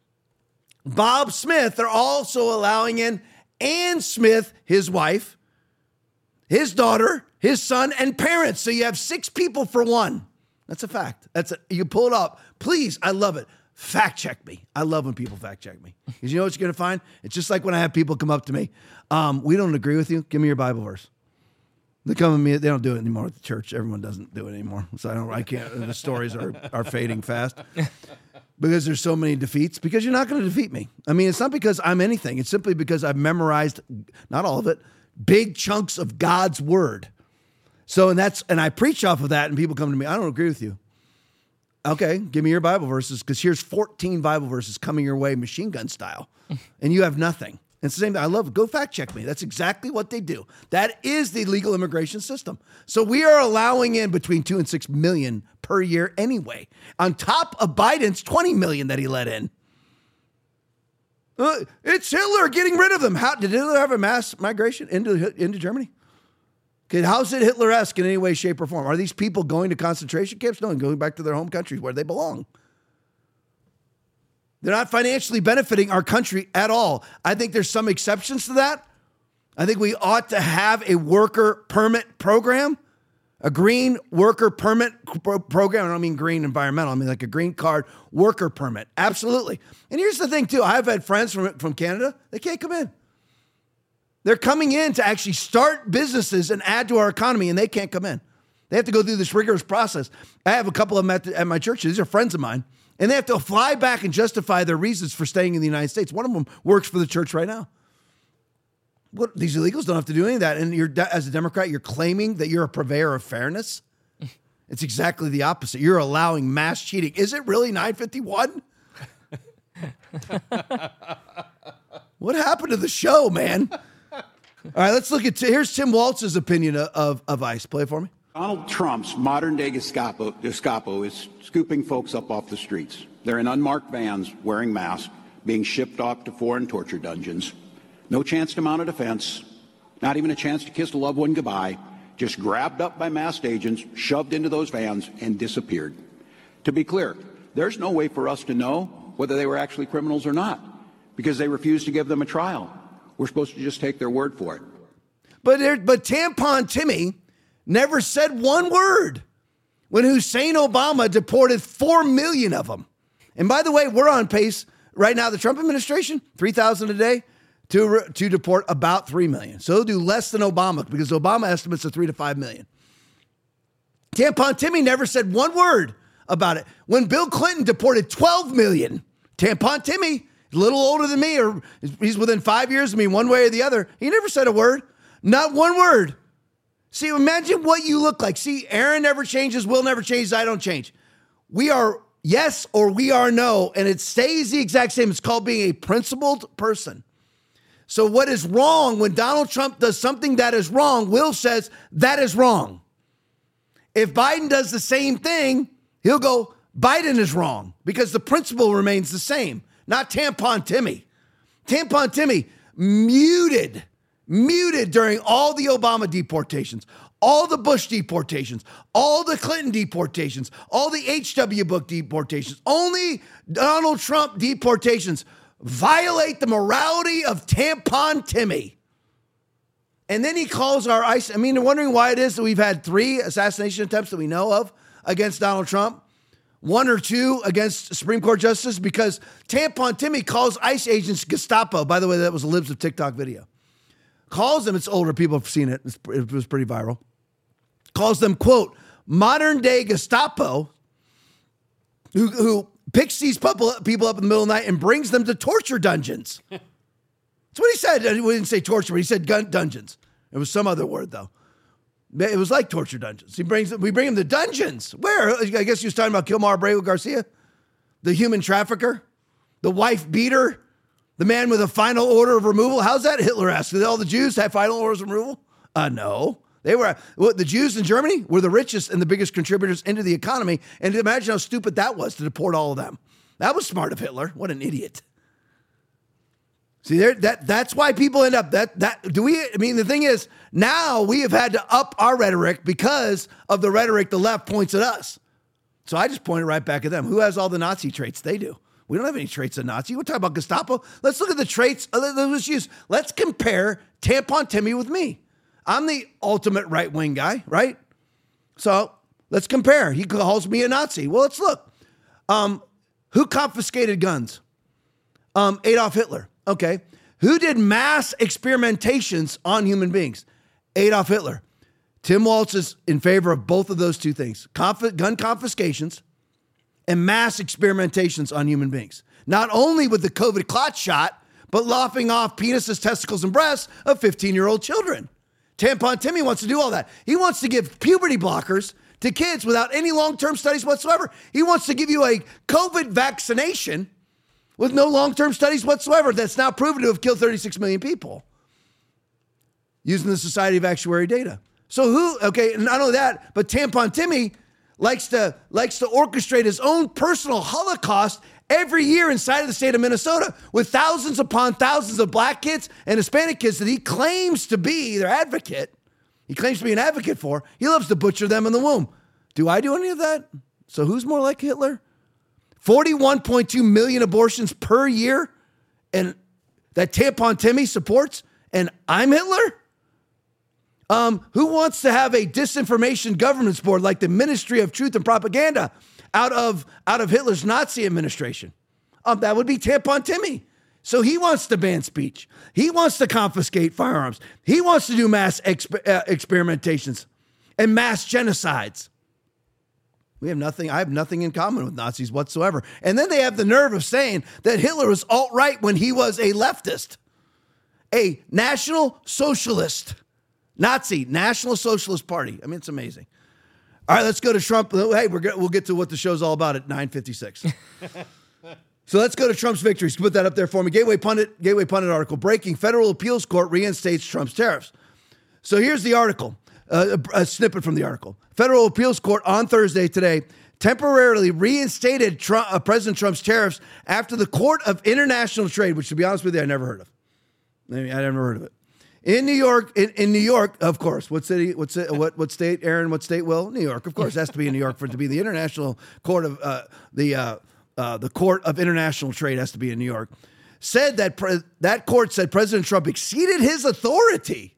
Bob Smith, they're also allowing in Ann Smith, his wife, his daughter, his son, and parents. So you have six people for one. That's a fact. That's a, you pull it up. Please, I love it. Fact check me. I love when people fact check me. Because you know what you're going to find? It's just like when I have people come up to me. Um, we don't agree with you. Give me your Bible verse. They come to me. They don't do it anymore at the church. Everyone doesn't do it anymore. So I don't. I can't. The stories are are fading fast because there's so many defeats. Because you're not going to defeat me. I mean, it's not because I'm anything. It's simply because I've memorized, not all of it, big chunks of God's word. So and that's and I preach off of that, and people come to me. I don't agree with you. Okay, give me your Bible verses because here's fourteen Bible verses coming your way, machine gun style, and you have nothing. It's the same thing. I love it. Go fact check me. That's exactly what they do. That is the legal immigration system. So we are allowing in between two and six million per year anyway, on top of Biden's twenty million that he let in. Uh, it's Hitler getting rid of them. How did Hitler have a mass migration into into Germany? Okay, how's it Hitler-esque in any way, shape, or form? Are these people going to concentration camps? No, and going back to their home countries where they belong. They're not financially benefiting our country at all. I think there's some exceptions to that. I think we ought to have a worker permit program, a green worker permit pro- program. I don't mean green environmental. I mean like a green card worker permit. Absolutely. And here's the thing, too. I've had friends from, from Canada. They can't come in. They're coming in to actually start businesses and add to our economy, and they can't come in. They have to go through this rigorous process. I have a couple of them at, the, at my church. These are friends of mine. And they have to fly back and justify their reasons for staying in the United States. One of them works for the church right now. What, these illegals don't have to do any of that. And you're, as a Democrat, you're claiming that you're a purveyor of fairness. It's exactly the opposite. You're allowing mass cheating. Is it really nine fifty-one? What happened to the show, man? All right, let's look at, here's Tim Walz's opinion of, of ICE. Play it for me. Donald Trump's modern-day Gestapo, Gestapo is scooping folks up off the streets. They're in unmarked vans, wearing masks, being shipped off to foreign torture dungeons. No chance to mount a defense, not even a chance to kiss a loved one goodbye, just grabbed up by masked agents, shoved into those vans, and disappeared. To be clear, there's no way for us to know whether they were actually criminals or not, because they refused to give them a trial. We're supposed to just take their word for it. But there, but Tampon Timmy never said one word when Hussein Obama deported four million of them. And by the way, we're on pace right now, the Trump administration, three thousand a day to, to deport about three million. So they'll do less than Obama because Obama estimates are three to five million. Tampon Timmy never said one word about it. When Bill Clinton deported twelve million, Tampon Timmy, a little older than me, or he's within five years of me, one way or the other. He never said a word. Not one word. See, imagine what you look like. See, Aaron never changes, Will never changes, I don't change. We are yes or we are no, and it stays the exact same. It's called being a principled person. So what is wrong when Donald Trump does something that is wrong, Will says that is wrong. If Biden does the same thing, he'll go, Biden is wrong, because the principle remains the same. Not Tampon Timmy. Tampon Timmy muted, muted during all the Obama deportations, all the Bush deportations, all the Clinton deportations, all the H W Bush deportations. Only Donald Trump deportations violate the morality of Tampon Timmy. And then he calls our ICE. I mean, they're wondering why it is that we've had three assassination attempts that we know of against Donald Trump, one or two against Supreme Court justice, because Tampon Timmy calls ICE agents Gestapo. By the way, that was a Libs of TikTok video. Calls them, it's older, people have seen it, it was pretty viral. Calls them, quote, modern day Gestapo, who, who picks these people up in the middle of the night and brings them to torture dungeons. That's what he said. He didn't say torture, but he said gun dungeons. It was some other word, though. It was like torture dungeons. He brings we bring him to dungeons. Where? I guess he was talking about Kilmar Abreu Garcia, the human trafficker, the wife beater, the man with a final order of removal. How's that Hitler-esque? Did all the Jews have final orders of removal? Uh, no. They were, well, the Jews in Germany were the richest and the biggest contributors into the economy. And imagine how stupid that was to deport all of them. That was smart of Hitler. What an idiot. See, there, that that's why people end up that that do we I mean the thing is now we have had to up our rhetoric because of the rhetoric the left points at us. So I just pointed right back at them. Who has all the Nazi traits? They do. We don't have any traits of Nazi. We're talking about Gestapo. Let's look at the traits. Let's use. Let's compare Tampon Timmy with me. I'm the ultimate right wing guy, right? So let's compare. He calls me a Nazi. Well, let's look. Um, who confiscated guns? Um, Adolf Hitler. Okay. Who did mass experimentations on human beings? Adolf Hitler. Tim Walz is in favor of both of those two things. Conf- gun confiscations and mass experimentations on human beings. Not only with the COVID clot shot, but lopping off penises, testicles, and breasts of fifteen-year-old children. Tampon Timmy wants to do all that. He wants to give puberty blockers to kids without any long-term studies whatsoever. He wants to give you a COVID vaccination with no long-term studies whatsoever that's now proven to have killed thirty-six million people using the Society of Actuary data. So who, okay, and not only that, but Tampon Timmy likes to, likes to orchestrate his own personal Holocaust every year inside of the state of Minnesota with thousands upon thousands of black kids and Hispanic kids that he claims to be their advocate. He claims to be an advocate for. He loves to butcher them in the womb. Do I do any of that? So who's more like Hitler? forty-one point two million abortions per year, and that Tampon Timmy supports, and I'm Hitler? Um, who wants to have a disinformation governance board like the Ministry of Truth and Propaganda out of, out of Hitler's Nazi administration? Um, that would be Tampon Timmy. So he wants to ban speech. He wants to confiscate firearms. He wants to do mass exp- uh, experimentations and mass genocides. We have nothing, I have nothing in common with Nazis whatsoever. And then they have the nerve of saying that Hitler was alt-right when he was a leftist, a National Socialist, Nazi, National Socialist Party. I mean, it's amazing. All right, let's go to Trump. Hey, we're we'll get to what the show's all about at nine fifty-six. So let's go to Trump's victories. Put that up there for me. Gateway Pundit, Gateway Pundit article. Breaking, Federal Appeals Court reinstates Trump's tariffs. So here's the article. Uh, a, a snippet from the article. Federal Appeals Court on Thursday today temporarily reinstated Trump, uh, President Trump's tariffs after the Court of International Trade, which, to be honest with you, I never heard of. I mean, I never heard of it. In New York, in, in New York, of course. What city? What what what state? Aaron, what state? Will New York? Of course, it has to be in New York for it to be the International Court of uh, the uh, uh, the Court of International Trade has to be in New York. Said that pre- that court said President Trump exceeded his authority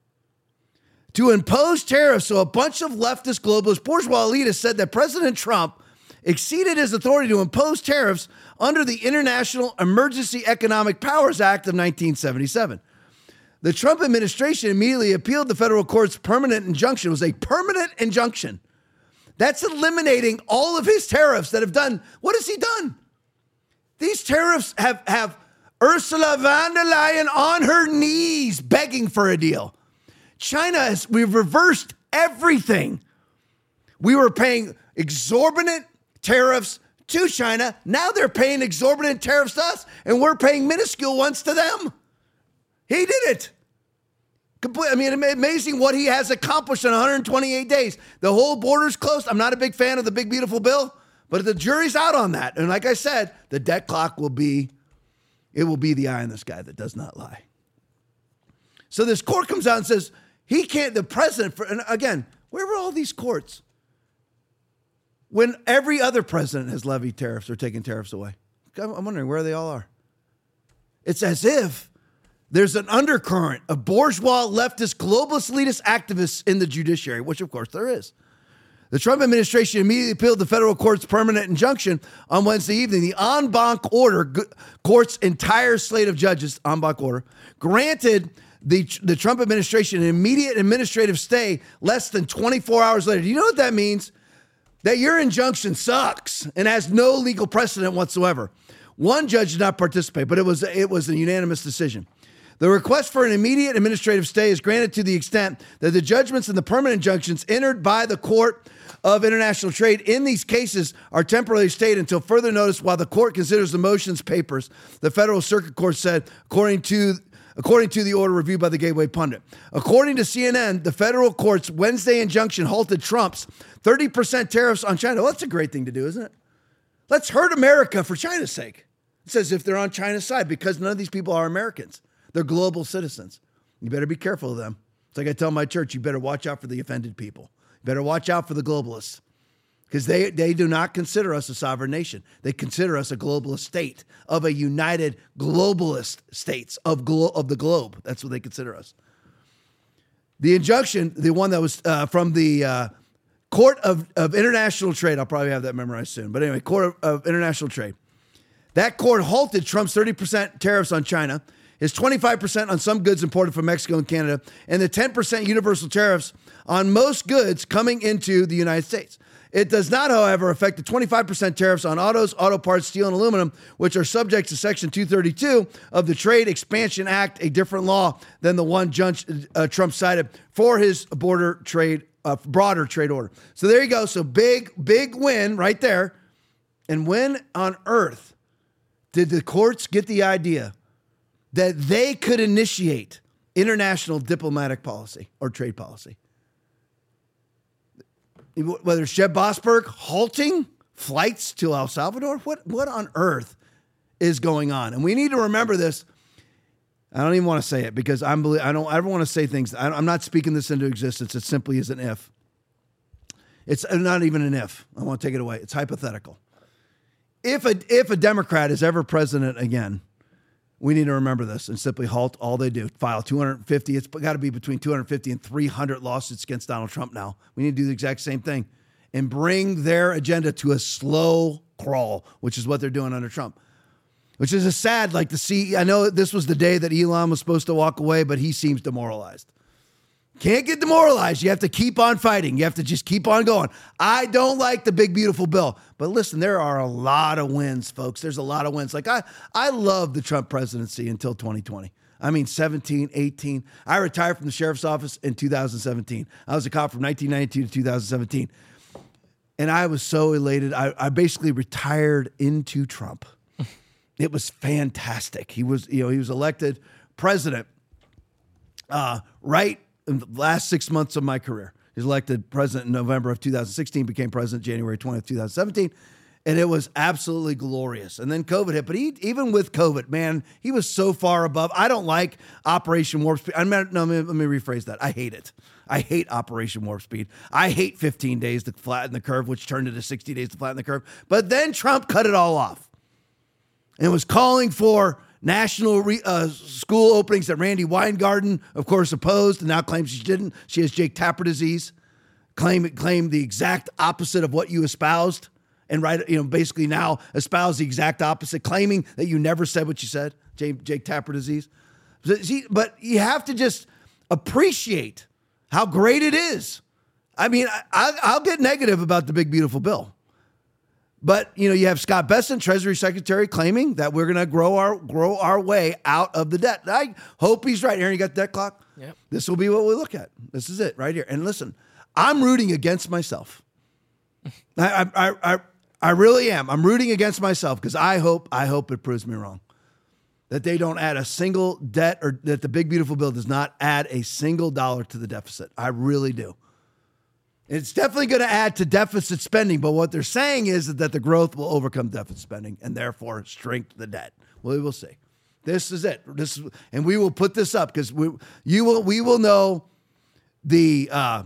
to impose tariffs. So a bunch of leftist globalist bourgeois elitists said that President Trump exceeded his authority to impose tariffs under the International Emergency Economic Powers Act of nineteen seventy-seven. The Trump administration immediately appealed the federal court's permanent injunction. It was a permanent injunction. That's eliminating all of his tariffs that have done. What has he done? These tariffs have, have Ursula von der Leyen on her knees begging for a deal. China has, we've reversed everything. We were paying exorbitant tariffs to China. Now they're paying exorbitant tariffs to us, and we're paying minuscule ones to them. He did it. Complete, I mean, amazing what he has accomplished in one hundred twenty-eight days. The whole border's closed. I'm not a big fan of the big, beautiful bill, but the jury's out on that. And like I said, the debt clock will be, it will be the eye in the sky that does not lie. So this court comes out and says, he can't, the president, for, and again, where were all these courts when every other president has levied tariffs or taken tariffs away? I'm wondering where they all are. It's as if there's an undercurrent of bourgeois, leftist, globalist, elitist activists in the judiciary, which of course there is. The Trump administration immediately appealed the federal court's permanent injunction on Wednesday evening. The en banc order, court's entire slate of judges, en banc order, granted the, the Trump administration an immediate administrative stay less than twenty-four hours later. Do you know what that means? That your injunction sucks and has no legal precedent whatsoever. One judge did not participate, but it was, it was a unanimous decision. The request for an immediate administrative stay is granted to the extent that the judgments and the permanent injunctions entered by the Court of International Trade in these cases are temporarily stayed until further notice while the court considers the motions papers, the Federal Circuit Court said, according to according to the order reviewed by the Gateway Pundit. According to C N N, the federal court's Wednesday injunction halted Trump's thirty percent tariffs on China. Well, that's a great thing to do, isn't it? Let's hurt America for China's sake. It says if they're on China's side, because none of these people are Americans. They're global citizens. You better be careful of them. It's like I tell my church, you better watch out for the offended people. You better watch out for the globalists because they, they do not consider us a sovereign nation. They consider us a globalist state of a united globalist states of, glo- of the globe. That's what they consider us. The injunction, the one that was uh, from the uh, Court of, of International Trade, I'll probably have that memorized soon. But anyway, Court of, of International Trade. That court halted Trump's thirty percent tariffs on China, his twenty-five percent on some goods imported from Mexico and Canada, and the ten percent universal tariffs on most goods coming into the United States. It does not, however, affect the twenty-five percent tariffs on autos, auto parts, steel, and aluminum, which are subject to Section two thirty-two of the Trade Expansion Act, a different law than the one Judge, uh, Trump cited for his border trade, uh, broader trade order. So there you go. So big, big win right there. And when on earth did the courts get the idea that they could initiate international diplomatic policy or trade policy? Whether it's Jeb Bossberg halting flights to El Salvador, what, what on earth is going on? And we need to remember this. I don't even want to say it because I'm, I don't ever want to say things. I'm not speaking this into existence. It simply is an if. It's not even an if. I want to take it away. It's hypothetical. If a, if a Democrat is ever president again, we need to remember this and simply halt all they do. File two hundred fifty. It's got to be between two hundred fifty and three hundred lawsuits against Donald Trump now. We need to do the exact same thing and bring their agenda to a slow crawl, which is what they're doing under Trump, which is a sad, like to see. I know this was the day that Elon was supposed to walk away, but he seems demoralized. Can't get demoralized. You have to keep on fighting. You have to just keep on going. I don't like the big, beautiful bill. But listen, there are a lot of wins, folks. There's a lot of wins. Like I, I love the Trump presidency until twenty twenty. I mean, seventeen, eighteen. I retired from the sheriff's office in two thousand seventeen. I was a cop from nineteen ninety-two to two thousand seventeen. And I was so elated. I, I basically retired into Trump. It was fantastic. He was, you know, he was elected president uh, right in the last six months of my career. He was elected president in November of two thousand sixteen, became president January twentieth, two thousand seventeen. And it was absolutely glorious. And then COVID hit. But he, even with COVID, man, he was so far above. I don't like Operation Warp Speed. I mean, no, let me, let me rephrase that. I hate it. I hate Operation Warp Speed. I hate fifteen days to flatten the curve, which turned into sixty days to flatten the curve. But then Trump cut it all off and was calling for national re, uh, school openings that Randy Weingarten, of course, opposed and now claims she didn't. She has Jake Tapper disease. Claim, claim the exact opposite of what you espoused. And right, you know, basically now espouse the exact opposite, claiming that you never said what you said, Jake, Jake Tapper disease. But you have to just appreciate how great it is. I mean, I, I'll get negative about the big, beautiful bill. But, you know, you have Scott Bessent, Treasury Secretary, claiming that we're going to grow our grow our way out of the debt. I hope he's right. Aaron, you got the debt clock? Yep. This will be what we look at. This is it right here. And listen, I'm rooting against myself. I, I, I, I really am. I'm rooting against myself because I hope, I hope it proves me wrong. That they don't add a single debt, or that the big, beautiful bill does not add a single dollar to the deficit. I really do. It's definitely going to add to deficit spending, but what they're saying is that the growth will overcome deficit spending and therefore shrink the debt. Well, we will see. This is it. This is, and we will put this up because we you will we will know the uh,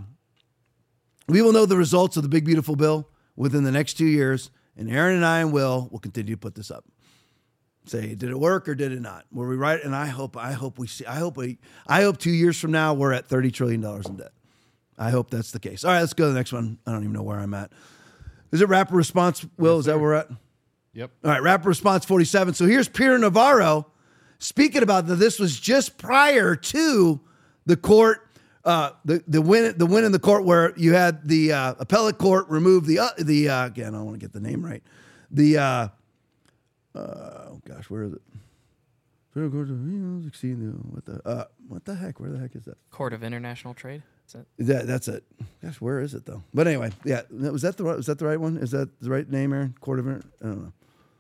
we will know the results of the big, beautiful bill within the next two years, and Aaron and I and Will will continue to put this up. Say, did it work or did it not? Were we right? And I hope, I hope we see, I hope we, I hope two years from now we're at thirty trillion dollars in debt. I hope that's the case. All right, let's go to the next one. I don't even know where I'm at. Is it rapid response, Will? Yes, is that where we're at? Yep. All right, rapid response forty-seven. So here's Peter Navarro speaking about that. This was just prior to the court, uh, the the win, the win in the court where you had the uh, appellate court remove the uh, the uh, again. I don't want to get the name right. The uh, uh, oh gosh, where is it? What the uh, what the heck? Where the heck is that? Court of International Trade. Is that? Is that that's it? Gosh, where is it though? But anyway, yeah, was that the right, was that the right one? Is that the right name, Aaron? Court of Inter- I don't know.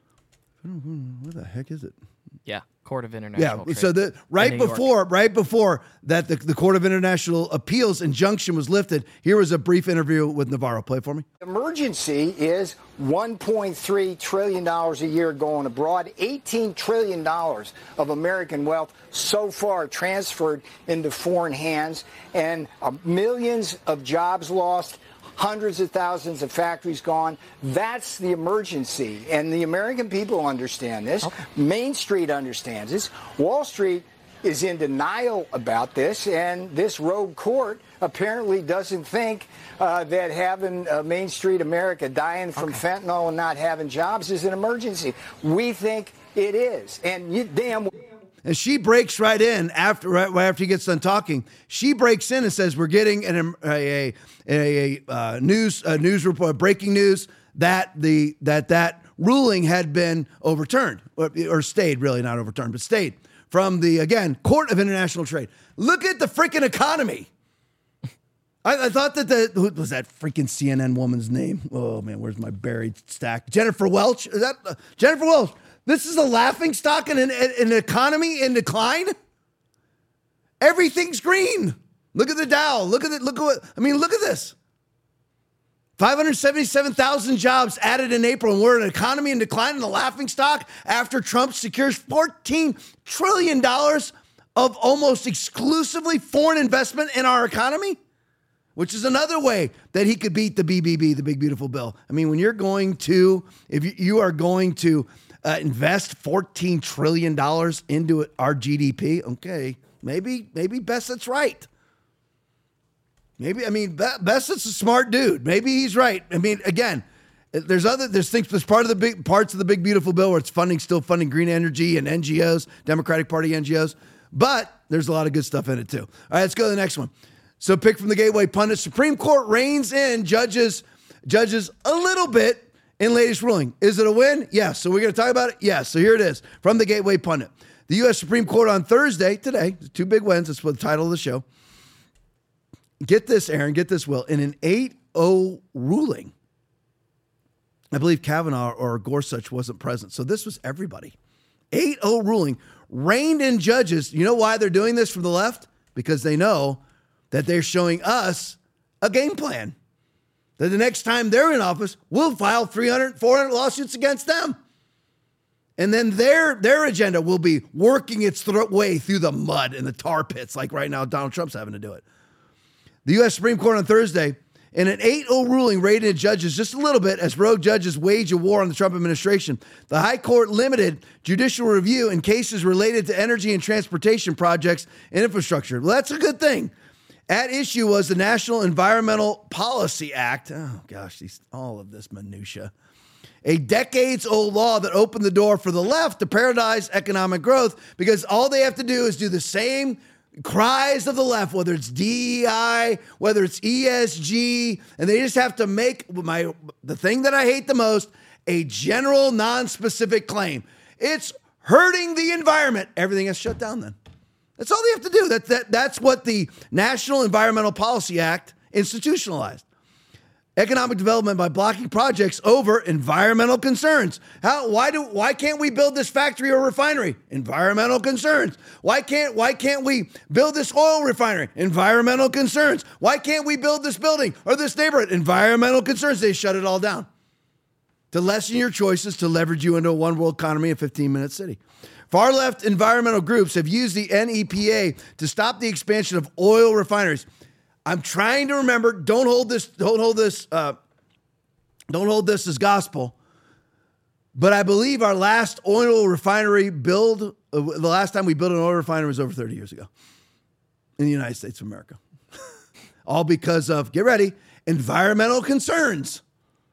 Where the heck is it? Yeah, Court of International Yeah, Trade. so the right before, right before that, the, the Court of International Appeals injunction was lifted. Here was a brief interview with Navarro. Play it for me. Emergency is one point three trillion dollars a year going abroad, eighteen trillion dollars of American wealth so far transferred into foreign hands, and uh, millions of jobs lost. Hundreds of thousands of factories gone. That's the emergency. And the American people understand this. Okay. Main Street understands this. Wall Street is in denial about this. And this rogue court apparently doesn't think uh, that having uh, Main Street America dying from okay. fentanyl and not having jobs is an emergency. We think it is. And you damn well. And she breaks right in after right, right after he gets done talking. She breaks in and says, "We're getting an, a a, a uh, news a news report, breaking news that the that that ruling had been overturned or, or stayed, really not overturned, but stayed from the again Court of International Trade." Look at the freaking economy. I, I thought that the who was that freaking C N N woman's name? Oh man, where's my buried stack? Jennifer Welch. Is that uh, Jennifer Welch? This is a laughing stock in an, an economy in decline. Everything's green. Look at the Dow. Look at it. Look at what, I mean, look at this. five hundred seventy-seven thousand jobs added in April, and we're in an economy in decline in the laughing stock after Trump secures fourteen trillion dollars of almost exclusively foreign investment in our economy, which is another way that he could beat the B B B, the big beautiful bill. I mean, when you're going to, if you, you are going to, Uh, invest fourteen trillion dollars into it, our G D P. Okay, maybe, maybe Bessett's right. Maybe, I mean, Be- Bessett's a smart dude. Maybe he's right. I mean, again, there's other, there's things, there's part of the big parts of the big beautiful bill where it's funding, still funding green energy and N G Os, Democratic Party N G Os, but there's a lot of good stuff in it too. All right, let's go to the next one. So pick from the Gateway Pundit. Supreme Court reins in judges, judges a little bit in latest ruling. Is it a win? Yes. So we're going to talk about it? Yes. So here it is from the Gateway Pundit. The U S Supreme Court on Thursday, today, two big wins. That's what the title of the show. Get this, Aaron, get this, Will. In an eight oh ruling, I believe Kavanaugh or Gorsuch wasn't present. So this was everybody. eight oh ruling reined in judges. You know why they're doing this from the left? Because they know that they're showing us a game plan. That the next time they're in office, we'll file three hundred, four hundred lawsuits against them. And then their, their agenda will be working its th- way through the mud and the tar pits, like right now Donald Trump's having to do it. The U S Supreme Court on Thursday, in an eight oh ruling, rated judges just a little bit as rogue judges wage a war on the Trump administration. The High Court limited judicial review in cases related to energy and transportation projects and infrastructure. Well, that's a good thing. At issue was the National Environmental Policy Act. Oh, gosh, these, all of this minutia. A decades-old law that opened the door for the left to paradise economic growth because all they have to do is do the same cries of the left, whether it's D E I, whether it's E S G, and they just have to make my the thing that I hate the most, a general, non-specific claim. It's hurting the environment. Everything is shut down then. That's all they have to do. That, that, that's what the National Environmental Policy Act institutionalized. Economic development by blocking projects over environmental concerns. How? Why do? Why can't we build this factory or refinery? Environmental concerns. Why can't? Why can't we build this oil refinery? Environmental concerns. Why can't we build this building or this neighborhood? Environmental concerns. They shut it all down to lessen your choices to leverage you into a one-world economy, a fifteen-minute city. Far-left environmental groups have used the N E P A to stop the expansion of oil refineries. I'm trying to remember. Don't hold this. Don't hold this. Uh, don't hold this as gospel. But I believe our last oil refinery build, uh, the last time we built an oil refinery was over thirty years ago in the United States of America. All because of, get ready, environmental concerns.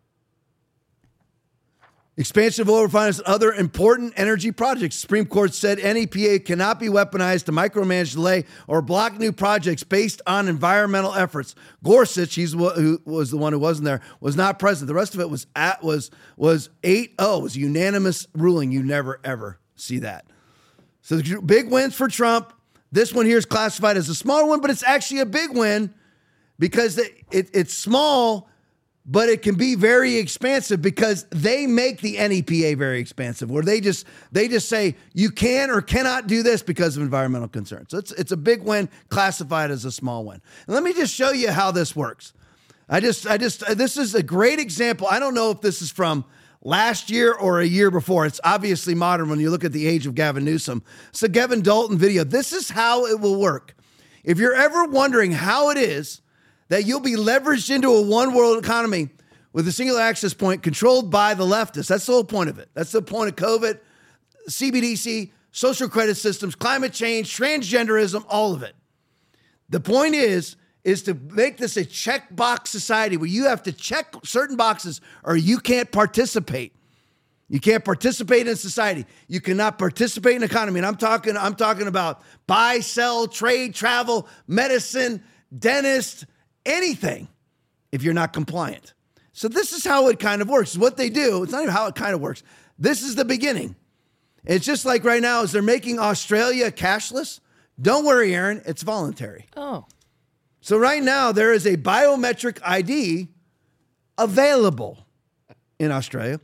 Expansion of oil refineries and other important energy projects. Supreme Court said N E P A cannot be weaponized to micromanage, delay, or block new projects based on environmental efforts. Gorsuch, he's who was the one who wasn't there, was not present. The rest of it was at was was eight oh. It was a unanimous ruling. You never ever see that. So the big wins for Trump. This one here is classified as a smaller one, but it's actually a big win because it, it, it's small. But it can be very expansive because they make the N E P A very expansive, where they just they just say you can or cannot do this because of environmental concerns. So it's it's a big win, classified as a small win. And let me just show you how this works. I just I just this is a great example. I don't know if this is from last year or a year before. It's obviously modern when you look at the age of Gavin Newsom. It's a Kevin Dalton video. This is how it will work. If you're ever wondering how it is that you'll be leveraged into a one world economy with a singular access point controlled by the leftists. That's the whole point of it. That's the point of COVID, C B D C, social credit systems, climate change, transgenderism, all of it. The point is, is to make this a checkbox society where you have to check certain boxes or you can't participate. You can't participate in society. You cannot participate in the economy. And I'm talking, I'm talking about buy, sell, trade, travel, medicine, dentist, anything if you're not compliant. So this is how it kind of works. What they do, it's not even how it kind of works. This is the beginning. It's just like right now as they're making Australia cashless. Don't worry, Aaron, it's voluntary. Oh. So right now there is a biometric I D available in Australia.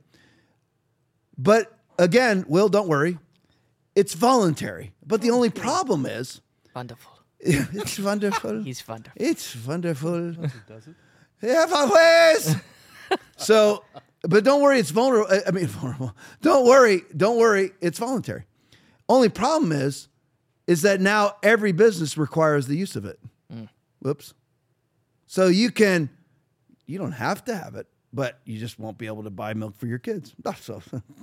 But again, Will, don't worry. It's voluntary. But the only problem is... Wonderful. It's wonderful. He's wonderful. It's wonderful. Does it? Yeah, always. So, but don't worry, it's vulnerable. I mean, vulnerable. Don't worry, don't worry, it's voluntary. Only problem is, is that now every business requires the use of it. Mm. Whoops. So you can, you don't have to have it, but you just won't be able to buy milk for your kids. So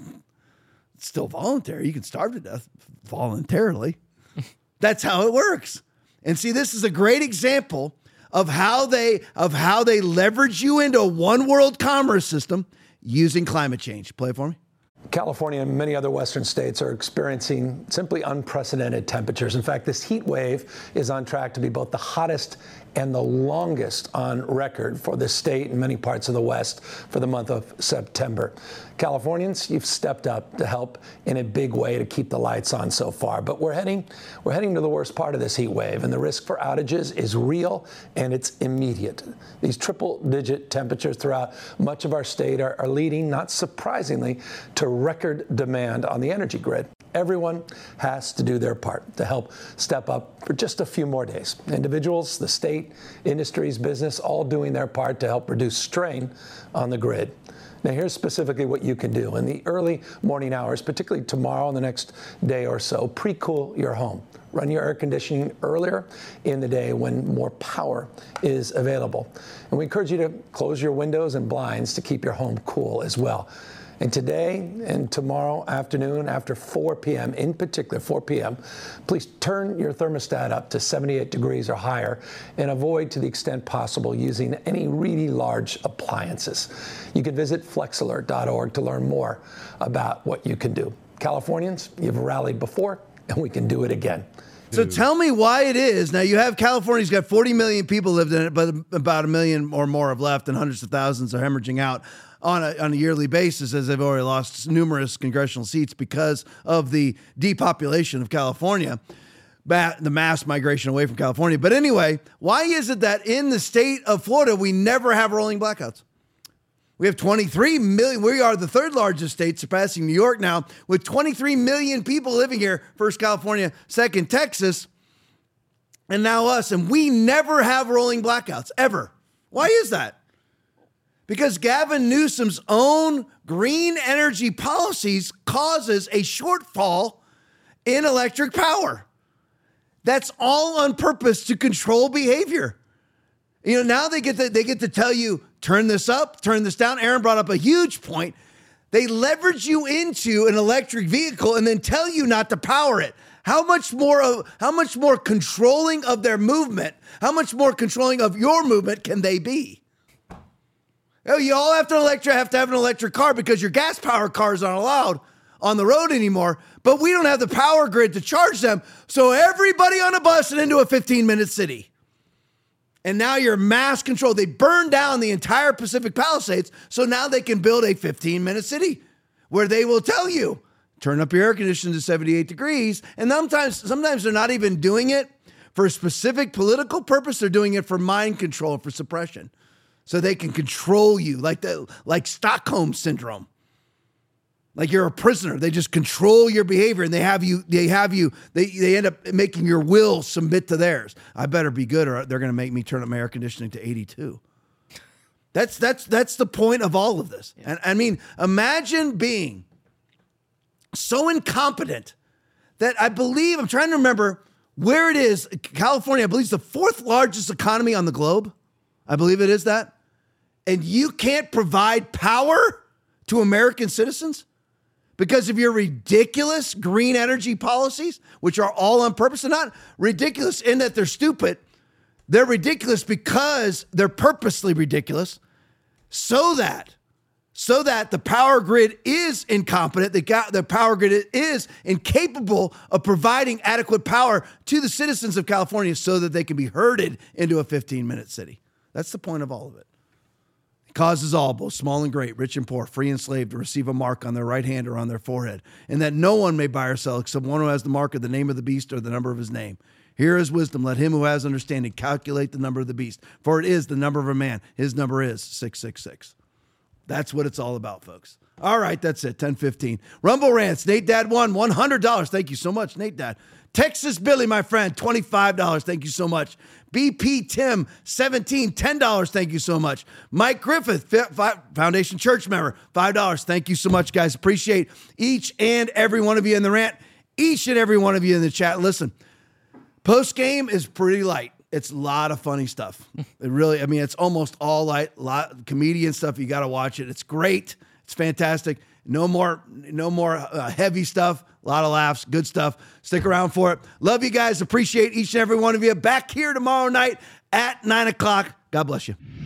it's still voluntary. You can starve to death voluntarily. That's how it works. And see, this is a great example of how they of how they leverage you into a one world commerce system using climate change. Play it for me. California and many other western states are experiencing simply unprecedented temperatures. In fact, this heat wave is on track to be both the hottest and the longest on record for the state and many parts of the West for the month of September. Californians, you've stepped up to help in a big way to keep the lights on so far. But we're heading we're heading to the worst part of this heat wave, and the risk for outages is real and it's immediate. These triple-digit temperatures throughout much of our state are, are leading, not surprisingly, to record demand on the energy grid. Everyone has to do their part to help step up for just a few more days. Individuals, the state, industries, business, all doing their part to help reduce strain on the grid. Now, here's specifically what you can do. In the early morning hours, particularly tomorrow and the next day or so, pre-cool your home. Run your air conditioning earlier in the day when more power is available. And we encourage you to close your windows and blinds to keep your home cool as well. And today and tomorrow afternoon after four p.m., in particular four p.m., please turn your thermostat up to seventy-eight degrees or higher and avoid to the extent possible using any really large appliances. You can visit flex alert dot org to learn more about what you can do. Californians, you've rallied before, and we can do it again. So tell me why it is. Now, you have California's got forty million people lived in it, but about a million or more have left, and hundreds of thousands are hemmorrhaging out on a, on a yearly basis as they've already lost numerous congressional seats because of the depopulation of California, the mass migration away from California. But anyway, why is it that in the state of Florida, we never have rolling blackouts? We have twenty-three million. We are the third largest state, surpassing New York now, with twenty-three million people living here. First California, second Texas, and now us. And we never have rolling blackouts, ever. Why is that? Because Gavin Newsom's own green energy policies causes a shortfall in electric power. That's all on purpose to control behavior. You know, now they get to, they get to tell you, turn this up, turn this down. Aaron brought up a huge point. They leverage you into an electric vehicle and then tell you not to power it. How much more of, how much more controlling of their movement, how much more controlling of your movement can they be? Oh, you all have to electric have to have an electric car because your gas powered cars aren't allowed on the road anymore, but we don't have the power grid to charge them. So everybody on a bus and into a fifteen minute city. And now you're mass control. They burned down the entire Pacific Palisades, so now they can build a fifteen minute city where they will tell you, turn up your air conditioning to seventy-eight degrees. And sometimes, sometimes they're not even doing it for a specific political purpose. They're doing it for mind control, for suppression. So they can control you like the, like Stockholm syndrome. Like you're a prisoner. They just control your behavior and they have you, they have you, they, they end up making your will submit to theirs. I better be good or they're going to make me turn up my air conditioning to eighty-two. That's, that's, that's the point of all of this. Yeah. And I mean, imagine being so incompetent that I believe, I'm trying to remember where it is. California, I believe, is the fourth largest economy on the globe. I believe it is that. And you can't provide power to American citizens because of your ridiculous green energy policies, which are all on purpose. They're not ridiculous in that they're stupid. They're ridiculous because they're purposely ridiculous so that So that the power grid is incompetent, the, the power grid is incapable of providing adequate power to the citizens of California so that they can be herded into a fifteen minute city. That's the point of all of it. It causes all, both small and great, rich and poor, free and slave, to receive a mark on their right hand or on their forehead, and that no one may buy or sell except one who has the mark of the name of the beast or the number of his name. Here is wisdom. Let him who has understanding calculate the number of the beast, for it is the number of a man. His number is six six six. That's what it's all about, folks. All right, that's it, ten fifteen. Rumble Rants, Nate Dad won one hundred dollars. Thank you so much, Nate Dad. Texas Billy, my friend, twenty-five dollars. Thank you so much. B P Tim, seventeen, ten dollars. Thank you so much. Mike Griffith, Foundation Church member, five dollars. Thank you so much, guys. Appreciate each and every one of you in the rant, each and every one of you in the chat. Listen, post game is pretty light. It's a lot of funny stuff. It really, I mean, it's almost all light, lot comedian stuff. You got to watch it. It's great. It's fantastic. No more, no more uh, heavy stuff. A lot of laughs, good stuff. Stick around for it. Love you guys. Appreciate each and every one of you. Back here tomorrow night at nine o'clock. God bless you.